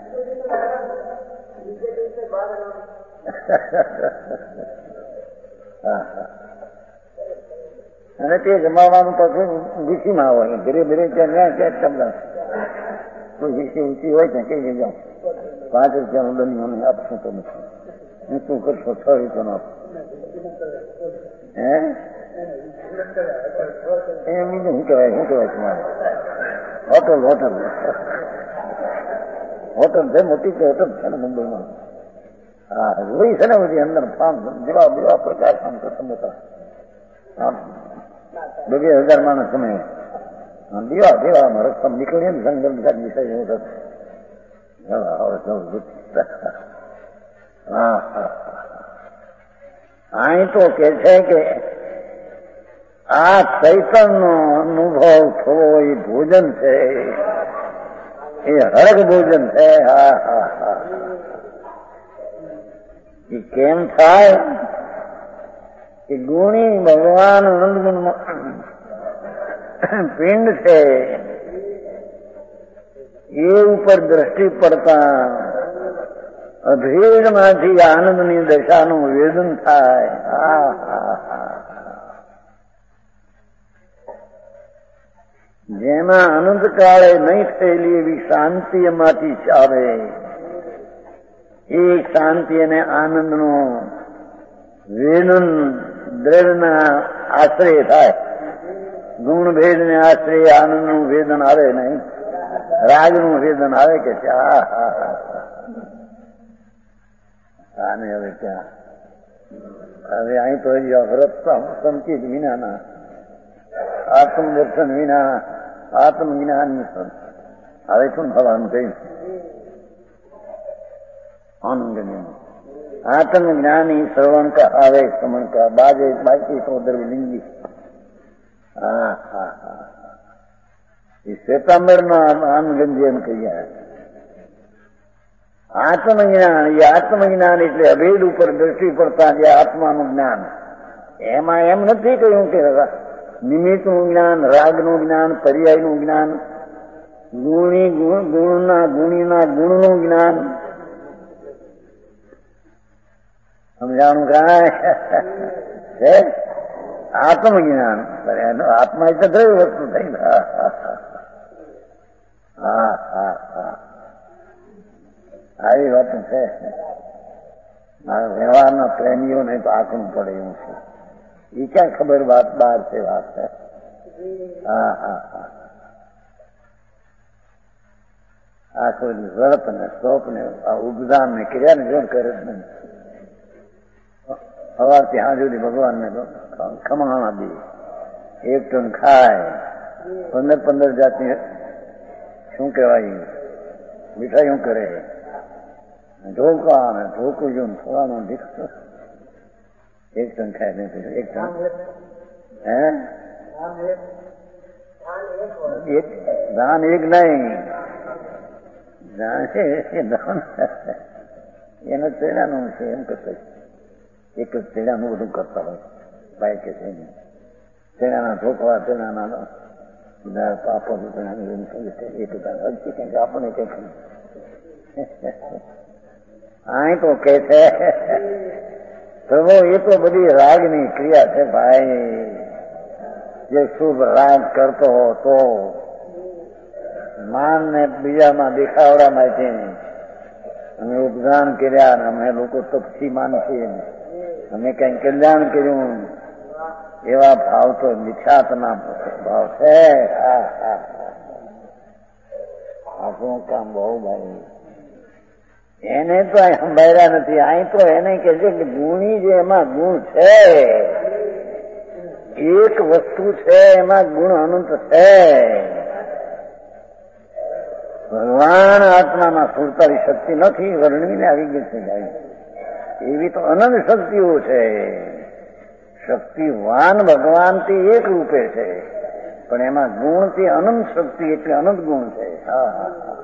અને તે જમાવાનું પાછું વીસીમાં હોય ઘરે ઘરે ત્યાં ત્યાં ક્યાં તમને કોઈ વીસી ઊંચી હોય ને કઈ જાઉં પાંચ રૂપિયાનું દંડ મને આપશું તો નથી હું શું કરશો છ રૂપિયાનો આપો હે એમ બીજું શું કહેવાય શું કહેવાય તમારે હોટલ હોટલ હોટલ છે મોટી કે હોટલ છે ને મુંબઈમાં હા જોઈ છે ને બધી અંદર ફાર્મ જેવા જેવા પ્રકાર કામ કરતા મોટા બે બે હજાર માણસ તમે દીવા દેવામાં રકમ નીકળીએ ને જંગલ વિષય એવું થતું હા હા અહીં તો કે છે કે આ ચૈતનનો અનુભવ થવો એ ભોજન છે એ હરગ ભોજન છે હા હા હા એ કેમ થાય કે ગુણી ભગવાન આનંદ પિંડ છે એ ઉપર દ્રષ્ટિ પડતા અભેદ માંથી આનંદની દશાનું વેદન થાય હા હા હા જેમાં અનંત કાળે નહીં થયેલી એવી શાંતિ એમાંથી ચાલે એ શાંતિ અને આનંદનો વેદન દ્રઢના આશ્રય થાય ગુણ ભેદ ને આશ્રય આનંદનું વેદન આવે નહીં રાજનું વેદન આવે કે છે હા હા હા આને હવે ક્યાં હવે અહીં તો વ્રત સંચિત વિનાના આત્મદર્શન વિના આત્મજ્ઞાન હવે શું થવાનું થયું આનંદ આત્મજ્ઞાની શ્રવણ કા આવે શ્રવણ કા બાજે બાકી તો દ્રવ્યલિંગી હા હા હા એ શ્વેતાંબર નો આનંદ એમ કહીએ આત્મજ્ઞાન એ આત્મજ્ઞાન એટલે અભેદ ઉપર દ્રષ્ટિ પડતા જે આત્માનું જ્ઞાન એમાં એમ નથી કહ્યું કે નિમિત્તનું જ્ઞાન રાગનું જ્ઞાન પર્યાયનું જ્ઞાન ગુણી ગુણના ગુણીના ગુણનું જ્ઞાન સમજાણું કાંઈ છે આત્મજ્ઞાન આત્મા એટલે દ્રવ્ય વસ્તુ થઈ હા હા હા આવી વાત છે મારા વ્યવહારના પ્રેમીઓને તો આંકવું પડે એવું છે એ ક્યાં ખબર વાત બહાર છે વાત છે હા હા હા આ કોઈ વ્રત ને સ્તોપ ને આ ઉપદાન ને ક્રિયા ને જોડ કરે જ નહીં સવારથી હા સુધી ભગવાનને ખમાણા દે એક ટન ખાય પંદર પંદર જાતની શું કહેવાય મીઠાઈઓ કરે ઢોકા ને ઢોકું જો ફલાણું દીકરો એક ટન ખાય નહીં એક ટન હે એક દાન એક નહીં દાન દાન એનો ચેડાનું છે એમ કરતા એક જ ચેડાનું બધું કરતા હોય બાય કે છે ચેડાના ઢોકવા ચેડાના પાપો એ બધા આપણે કઈ આ તો કે છે પ્રભુ એ તો બધી રાગની ક્રિયા છે ભાઈ જે શુભ રાગ કરતો હો તો માન ને બીજામાં દેખાવડા માટે અમે ઉપદાન કર્યા ને અમે લોકો તપસી માનીએ અમે કઈ કલ્યાણ કર્યું એવા ભાવ તો મિથ્યાત્વના ભાવ છે હા હા આપણું કામ બહુ ભાઈ એને તો સંભાળ્યા નથી અહીં તો એને કહે છે કે ગુણી જે એમાં ગુણ છે એક વસ્તુ છે એમાં ગુણ અનંત છે ભગવાન આત્મામાં સુરતાની શક્તિ નથી, વર્ણવીને આવી ગઈ છે જાય. એવી તો અનંત શક્તિઓ છે. શક્તિવાન ભગવાનથી એક રૂપે છે, પણ એમાં ગુણથી અનંત શક્તિ એટલે અનંત ગુણ છે. હા હા હા.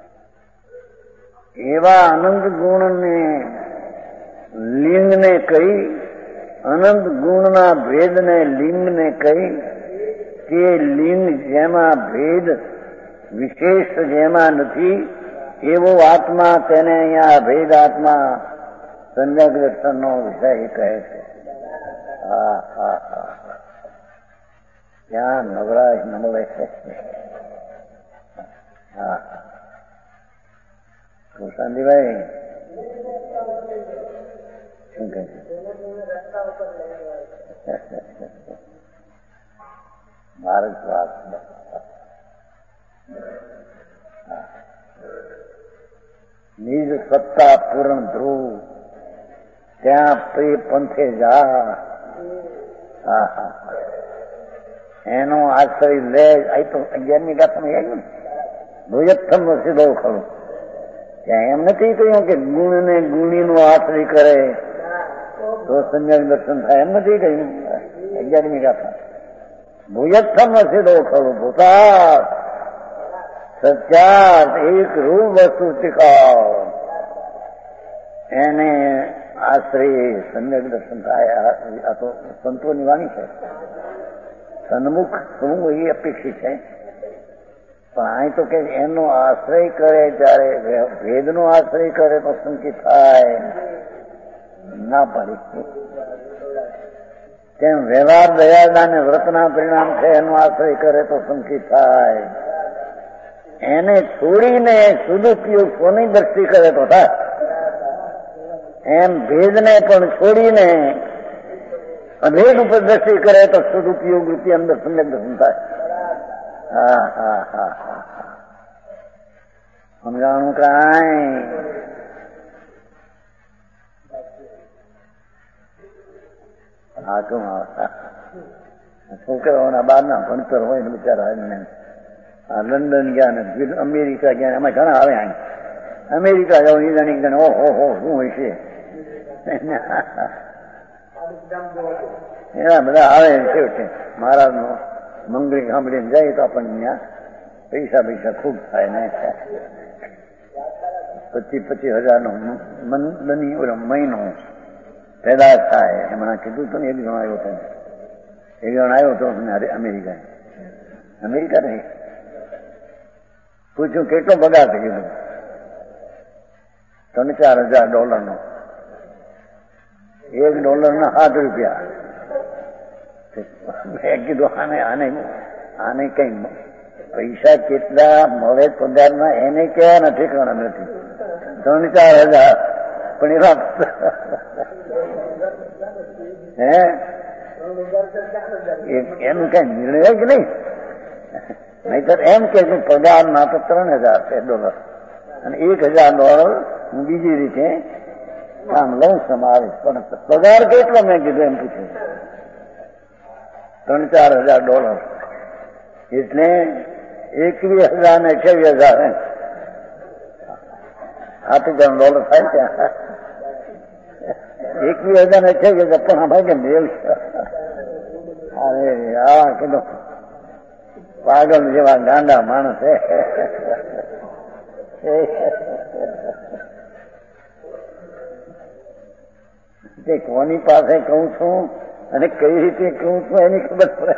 એવા અનંત ગુણને લિંગને કહી, અનંત ગુણના ભેદને લિંગને કહી, તે લિંગ જેમાં ભેદ વિશેષ જેમાં નથી એવો આત્મા, તેને અહીંયા ભેદ આત્મા સમ્યક દર્શનનો વિષય કહે છે. હા હા હા. ત્યાં નવરાજ ન મળે છે. હા તો શાંતિભાઈ શું કહે છે? ભારત વાત નિજ સત્તા પૂર્ણ ધ્રુવ ત્યાં પ્રિય પંથે જા. હા હા. એનો આશ્રય લે. આ તો અગિયારમી ગાથામાં આવ્યું ને, ભુજત્થમ સીધો ખરું. ત્યાં એમ નથી કહ્યું કે ગુણ ને ગુણીનો આશ્રય કરે તો સમ્યક દર્શન થાય, એમ નથી કહ્યું. અગિયારમી ગાથા ભુજત્થમ સીધો ખરું. ભૂતાર્થ સત્યાર્થ એક રૂપ વસ્તુ શીખાવ, એને આશ્રય સમ્યક દર્શન થાય. આ તો સંતોની વાણી છે. સન્મુખ શું એ અપેક્ષિત છે, પણ અહીં તો કે એનો આશ્રય કરે ત્યારે ભેદનો આશ્રય કરે તો સંકિત થાય, ના પાડી. તેમ વ્યવહાર દયાળા ને વ્રતના પરિણામ છે, એનો આશ્રય કરે તો સંકિત થાય. એને છોડીને સદુપયોગ કોની દ્રષ્ટિ કરે તો થાય. એમ ભેદને પણ છોડીને અભેદ ઉપર દ્રષ્ટિ કરે તો સદુપયોગ રૂપી અંદર સમ્યક દર્શન થાય. હા હા હા હા. સમજાણું કાંઈ? હા શું છોકરાઓના બહારના ભણતર હોય ને બિચારા લંડન ગયા ને અમેરિકા ગયા, એમાં ઘણા આવે. અહીં અમેરિકા જાઓ એ જાણી ગયા, ઓહો હો શું હોય છે, એના બધા આવે છે. મહારાજ નો મંગળી સાંભળીને જાય તો આપણને ત્યાં પૈસા પૈસા ખૂબ થાય ને, પચીસ પચીસ હજાર નો મની ઓલો મહિનો પેદા થાય. હમણાં કીધું તો ને એક જણ આવ્યો હતો, એક જણ આવ્યો હતો અમેરિકા. અમેરિકા નહીં પૂછ્યું કેટલો પગાર થઈ ગયો? ત્રણ ચાર હજાર ડોલર નો. એક ડોલર ના સાત રૂપિયા. મેં કીધું આને આને આને કઈ પૈસા કેટલા મળે પગારમાં એને કયા નથી ઠેકાણા નથી. ત્રણ ચાર હજાર પણ એવા હે એનું કઈ નિર્ણય જ નહીં. નહીતર એમ કે પગાર ના તો ત્રણ હજાર છે ડોલર, અને એક હજાર ડોલર હું બીજી રીતે કામ લઉં સમાવીશ. પણ પગાર કેટલો મેં કીધું એમ પૂછ્યું. ત્રણ ચાર હજાર ડોલર એટલે એકવીસ હજાર ને અઠ્યાવીસ હજાર આઠ હજાર ડોલર થાય ત્યાં. એકવીસ હજાર ને અઠ્યાવીસ હજાર પણ ભાઈ કે મેળ. અરે આ કીધું પાગલ જેવા ગાંડા માણસ છે. કોની પાસે કહું છું અને કઈ રીતે કહું છું એની ખબર પડે.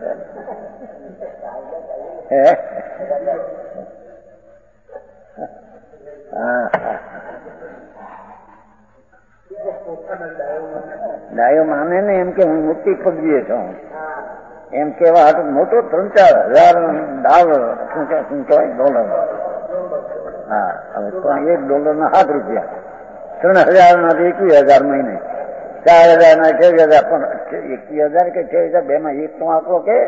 ડાયો માને ને એમ કે હું મોટી પગડીએ છું, એમ કેવા મોટો ત્રણ ચાર હજાર ડોલર શું કહેવાય ડોલર. હા હવે પણ એક ડોલર ના સાત રૂપિયા, ત્રણ હજાર ના એકવીસ હજાર મહિને, ચાર હજાર ના અઠ્યાવીસ હજાર. પણ એકવીસ હજાર કે અઠ્યાવીસ હજાર બે માં એક નો આંકડો કે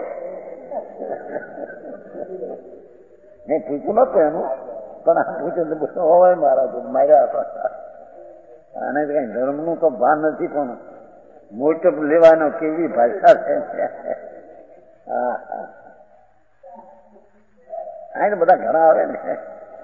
મેં પૂછ્યું નતું એનું, પણ આ પૂછ્યું તો હોય મારા તો માર્યા હતા. આને કઈ ધર્મ નું તો ભાન નથી, પણ મોટપ લેવાનો કેવી ભાષા છે. હા હા આ બધા ઘણા આવે ને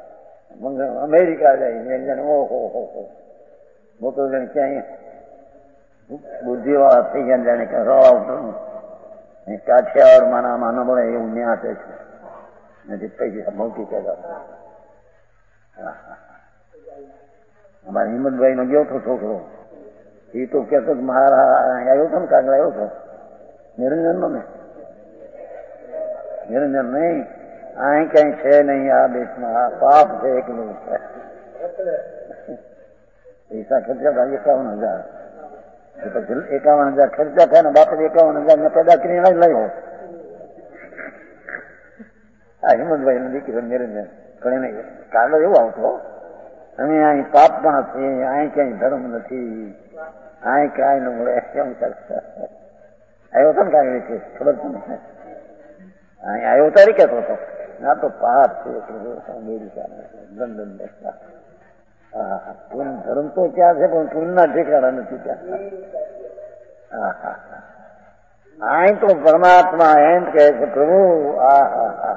અમેરિકા જાય ઓહો હો મોટો જણ ક્યાંય બુદ્ધિવાળા થઈ ગયા જાણે કે રવાવતું કાઠિયાવાડ માના માનો મળે એવું ન્યા છે નથી પૈસા મોટી કહેતા. અમારા હિંમતભાઈ નો ગયો હતો છોકરો, એ તો કેતો મારા આવ્યો હતો ને કાગળ આવ્યો હતો નિરંજન નો ને નિરંજન નહીં અહીં કઈ છે નહીં આ દેશમાં પાપ છે એકલું પૈસા ખર્ચા થાય એકાવન હજાર એકાવન હજાર ખર્ચા થાય ને બાપે એકાવન હજાર ને પેદા કરીને લાવ્યો. આ હિંમતભાઈ નો દીકરો નિરંજન ઘણી નહીં કાગળ એવો આવતો અમે અહીં પાપ પણ છીએ અહીં ક્યાંય ધર્મ નથી અહીં ક્યાંય ન મળે એમ કરતા આવ્યો હતો ને કાગળ છે ખબર છે ને અહીં આવ્યો તારી કહેતો હતો આ તો પાપ છે અમેરિકા લંડન દેશમાં. હા હા પૂન ધર્મ તો ક્યાં છે પણ પૂનના ઠેકાણા નથી ત્યાં. હા હા અહીં તો પરમાત્મા એમ કહે છે પ્રભુ આ હા હા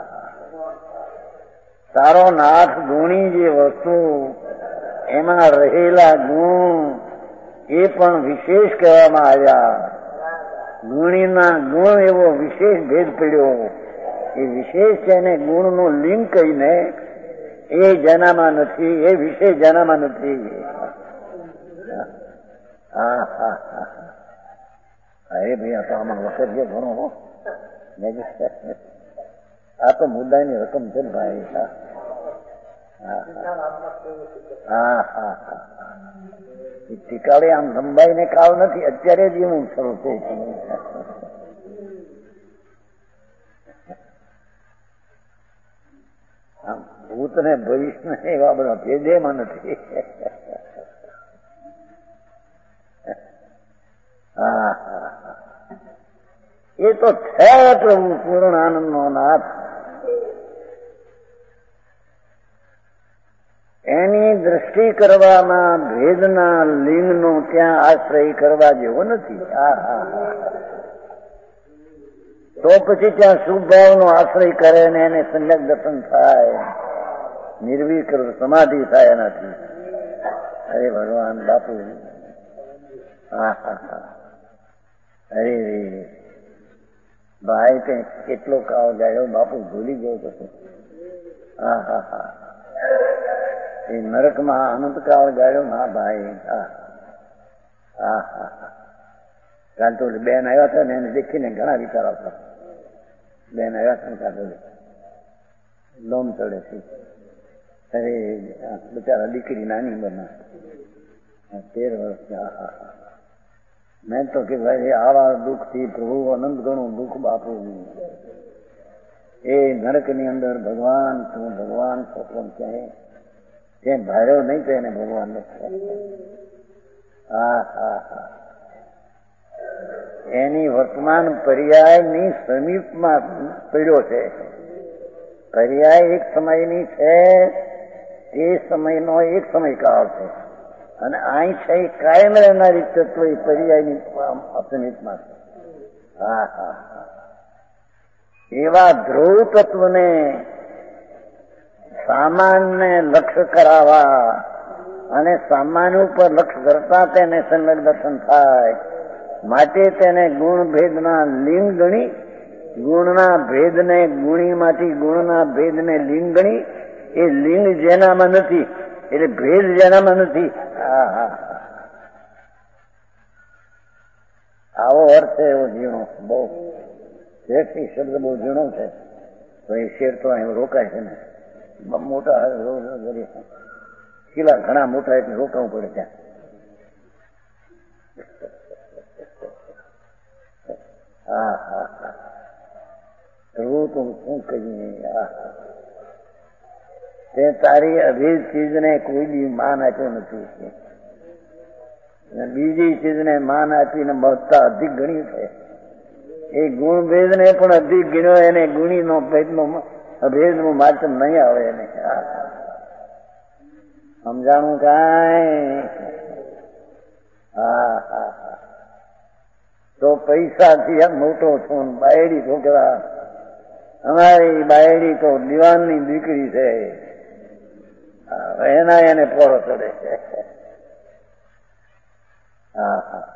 તારો નાથ ગુણી જે વસ્તુ એમાં રહેલા ગુણ એ પણ વિશેષ કહેવામાં આવ્યા. ગુણીના ગુણ એવો વિશેષ ભેદ પડ્યો. એ વિશેષ છે ને ગુણનું લિંગ કહીને એ જનામાં નથી, એ વિશેષ જનામાં નથી. હા હા હા અરે ભાઈ આ તો આમાં વખત છે ઘણો. આ તો મુદ્દાની રકમ છે ને ભાઈ. હા હા હા હા ટીકાળે આમ લંબાઈને કાળ નથી, અત્યારે જ એવું શરૂ છે. આમ ભૂત ને ભવિષ્ય ને એવા બધા ભેદેમાં નથી. હા હા એ તો છે પ્રભુ પૂર્ણ આનંદ નો નાથ. એની દ્રષ્ટિ કરવામાં ભેદના લિંગનો ત્યાં આશ્રય કરવા જેવો નથી. હા હા હા તો પછી ત્યાં શુભ ભાવનો આશ્રય કરે ને એને સમ્યક દર્શન થાય, નિર્વિકર સમાધિ થાય એનાથી. અરે ભગવાન બાપુ હા હા હા અરે ભાઈ કઈ કેટલો કાળ ગાયો બાપુ ભૂલી ગયો હતો. હા હા હા એ નરકમાં અનંતકાળ ગાયો ના ભાઈ. હા હા હા કાંટોલી બેન આવ્યા હતા ને એને દેખીને ઘણા વિચાર આવતા. બેન આવ્યા હતા ને કાંટોલી લોમ ચડે છે. અરે બિચારા દીકરી નાની બના તેર વર્ષ. હા હા હા મેં તો કે ભાઈ આવા દુઃખ થી પ્રભુ અનંત ગણું દુઃખ બાપુ. એ નરકની અંદર ભગવાન તું ભગવાન સ્વપ્ન ક્યાંય ત્યાં ભાર્યો નહીં તો એને ભગવાન ને. હા હા હા એની વર્તમાન પર્યાયની સમીપમાં પડ્યો છે. પર્યાય એક સમયની છે, એ સમયનો એક સમયકાળ છે, અને અહીં છે એ કાયમ રહેનારી તત્વ એ પર્યાયની સમીપમાં છે. હા હા હા એવા ધ્રુવ તત્વને સામાન્ય લક્ષ્ય કરાવવા અને સામાન્ય ઉપર લક્ષ્ય કરતા તેને સમ્યક દર્શન થાય માટે તેને ગુણ ભેદના લિંગ ગણી, ગુણના ભેદને ગુણીમાંથી ગુણના ભેદને લિંગ ગણી. એ લિંગ જેનામાં નથી એટલે ભેદ જેનામાં નથી. હા હા આવો અર્થ છે એવો ઝીણો બહુ શેઠી શબ્દ બહુ ઝીણો છે તો એ શેર તો અહીં રોકાય છે ને. મોટા કિલ્લા ઘણા મોટા એટલે રોકાવું પડે ત્યાં. હા હા હા એવું તો શું કહીએ. હા તે તારી અભેદ ચીજને કોઈ બી માન આપ્યો નથી. બીજી ચીજને માન આપીને મહત્તા અધિક ગણી છે. એ ગુણ ભેદ ને પણ અધિક ગણ્યો એને ગુણી નો ભેદ નો અભેદ નું માચન નહીં આવે એને. સમજાણું કાંઈ. હા હા હા તો પૈસાથી આમ મોટો છું. બાયડી છોકરા અમારી બાયડી તો દિવાનની દીકરી છે. એના એને પોરો ચડે છે. હા હા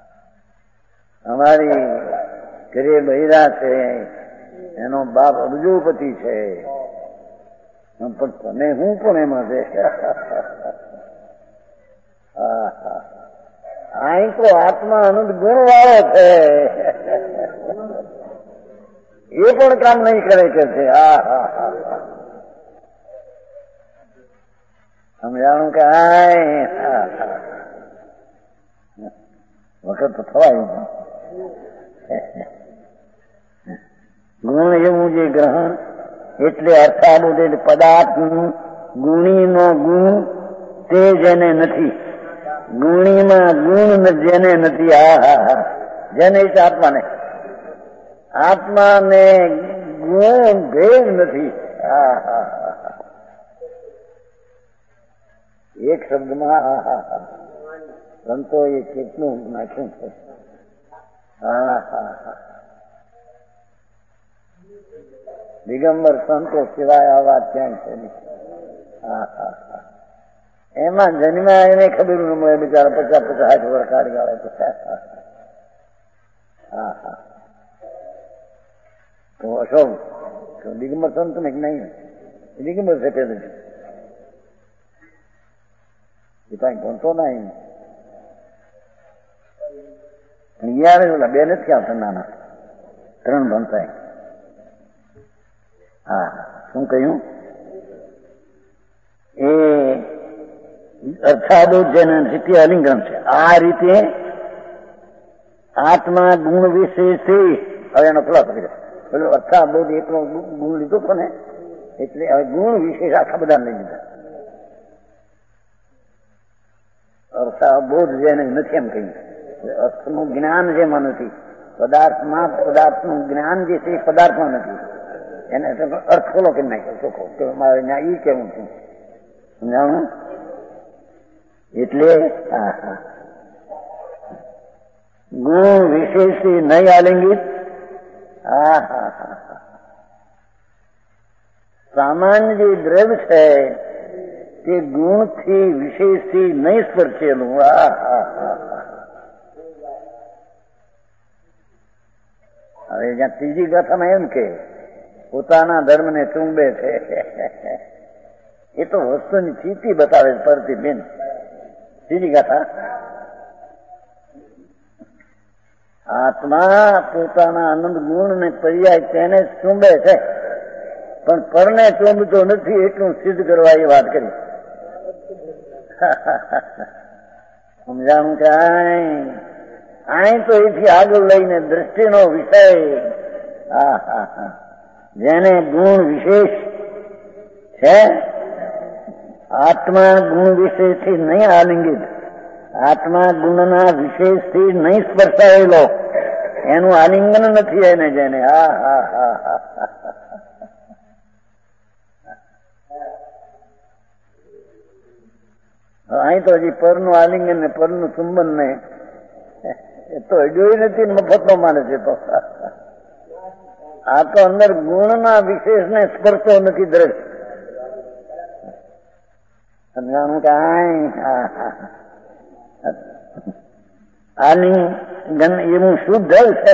અમારી ઘરે બૈરા છે, એનો બાપ અબજોપતિ છે, પણ તને હું પણ એમાં છે. અહીં તો આત્મા અનંત ગુણ વાળો છે, એ પણ કામ નહીં કરે કે છે. હા હા હા સમજાણું કે હા વખત તો થવાયું. ગુણ એવું જે ગ્રહણ એટલે અર્થાબોધ પદાર્થ ગુણીનો ગુણ તે જેને નથી, ગુણીમાં ગુણ જેને નથી. હા હા હા જેને આત્માને આત્માને ગુણ ભેદ નથી. હા હા હા એક શબ્દમાં હા હા હા સંતો એ કેટલું નાખ્યું છે. હા હા હા દિગંબર સંતો સિવાય આ વાત ક્યાંય છે નહીં. હા હા હા એમાં જન્મ્યા એને ખબર ન મળે, બિચારા પચાસ પચાસ હાથ વર્ષ કાઢી ગાળે. હા હા તો અશોક દિગંબર સંત ને નહીં, દિગંબર છે પેલું એ કઈ ભણતો નહીં. યાર ઓલા બે નથી આવતા, નાના ત્રણ ભણતા. હા શું કહ્યું? એ અર્થાદોષ જેને સ્થિતિ અલિંગન છે. આ રીતે આત્મા ગુણ વિશેષથી હવે એનો ખુલાસો કર્યો. પેલો અર્થાબોધ એકનો ગુણ લીધો હતો ને, એટલે હવે ગુણ વિશેષ આખા બધા લઈ લીધા. અર્થાબોધ જેને નથી એમ કહ્યું, અર્થનું જ્ઞાન જેમાં નથી, પદાર્થમાં પદાર્થનું જ્ઞાન જે છે એ પદાર્થમાં નથી. એને અર્થ ખોલો કેમ નાખ્યો ચોખ્ખો કે મારે ત્યાં ઈ કેવું છું, સમજાણું? એટલે હા હા ગુણ વિશેષથી નહીં આલિંગિત. હા હા હા સામાન્ય જે દ્રવ્ય છે તે ગુણથી વિશેષથી નહીં સ્પર્શેલું. હા હા હા હવે જ્યાં ત્રીજી ગાથામાં એમ કે પોતાના ધર્મને ચૂંબે છે, એ તો વસ્તુની સ્થિતિ બતાવે છે પરથી બેન. ત્રીજી ગાથા આત્મા પોતાના આનંદ ગુણ ને પર્યાય તેને ચૂંબે છે, પણ પરને ચૂંબતો નથી એટલું સિદ્ધ કરવા એ વાત કરી. સમજાણું કે અહીં તો એથી આગળ લઈને દ્રષ્ટિનો વિષય. હા હા હા જેને ગુણ વિશેષ છે, આત્મા ગુણ વિશેષથી નહીં આલિંગિત, આત્મા ગુણના વિશેષથી નહીં સ્પર્શાયેલો, એનું આલિંગન નથી એને જેને. હા હા હા હા અહીં તો હજી પરનું આલિંગન ને પરનું ચુંબન ને એ તો જોઈ નથી, મફતનો માને છે. તો આ તો અંદર ગુણના વિશેષને સ્પર્શતો નથી દ્રષ્ટિ. સમજાણું કે આલિંગન એવું શુદ્ધ છે,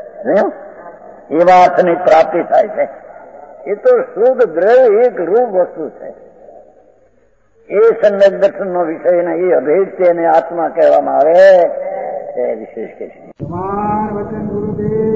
એવા અર્થની પ્રાપ્તિ થાય છે. એ તો શુદ્ધ દ્રવ્ય એક રૂપ વસ્તુ છે. એ સમ્યક દર્શનનો વિષય ને એ અભેદ છે, એને આત્મા કહેવામાં આવે. વિશેષ કે છે.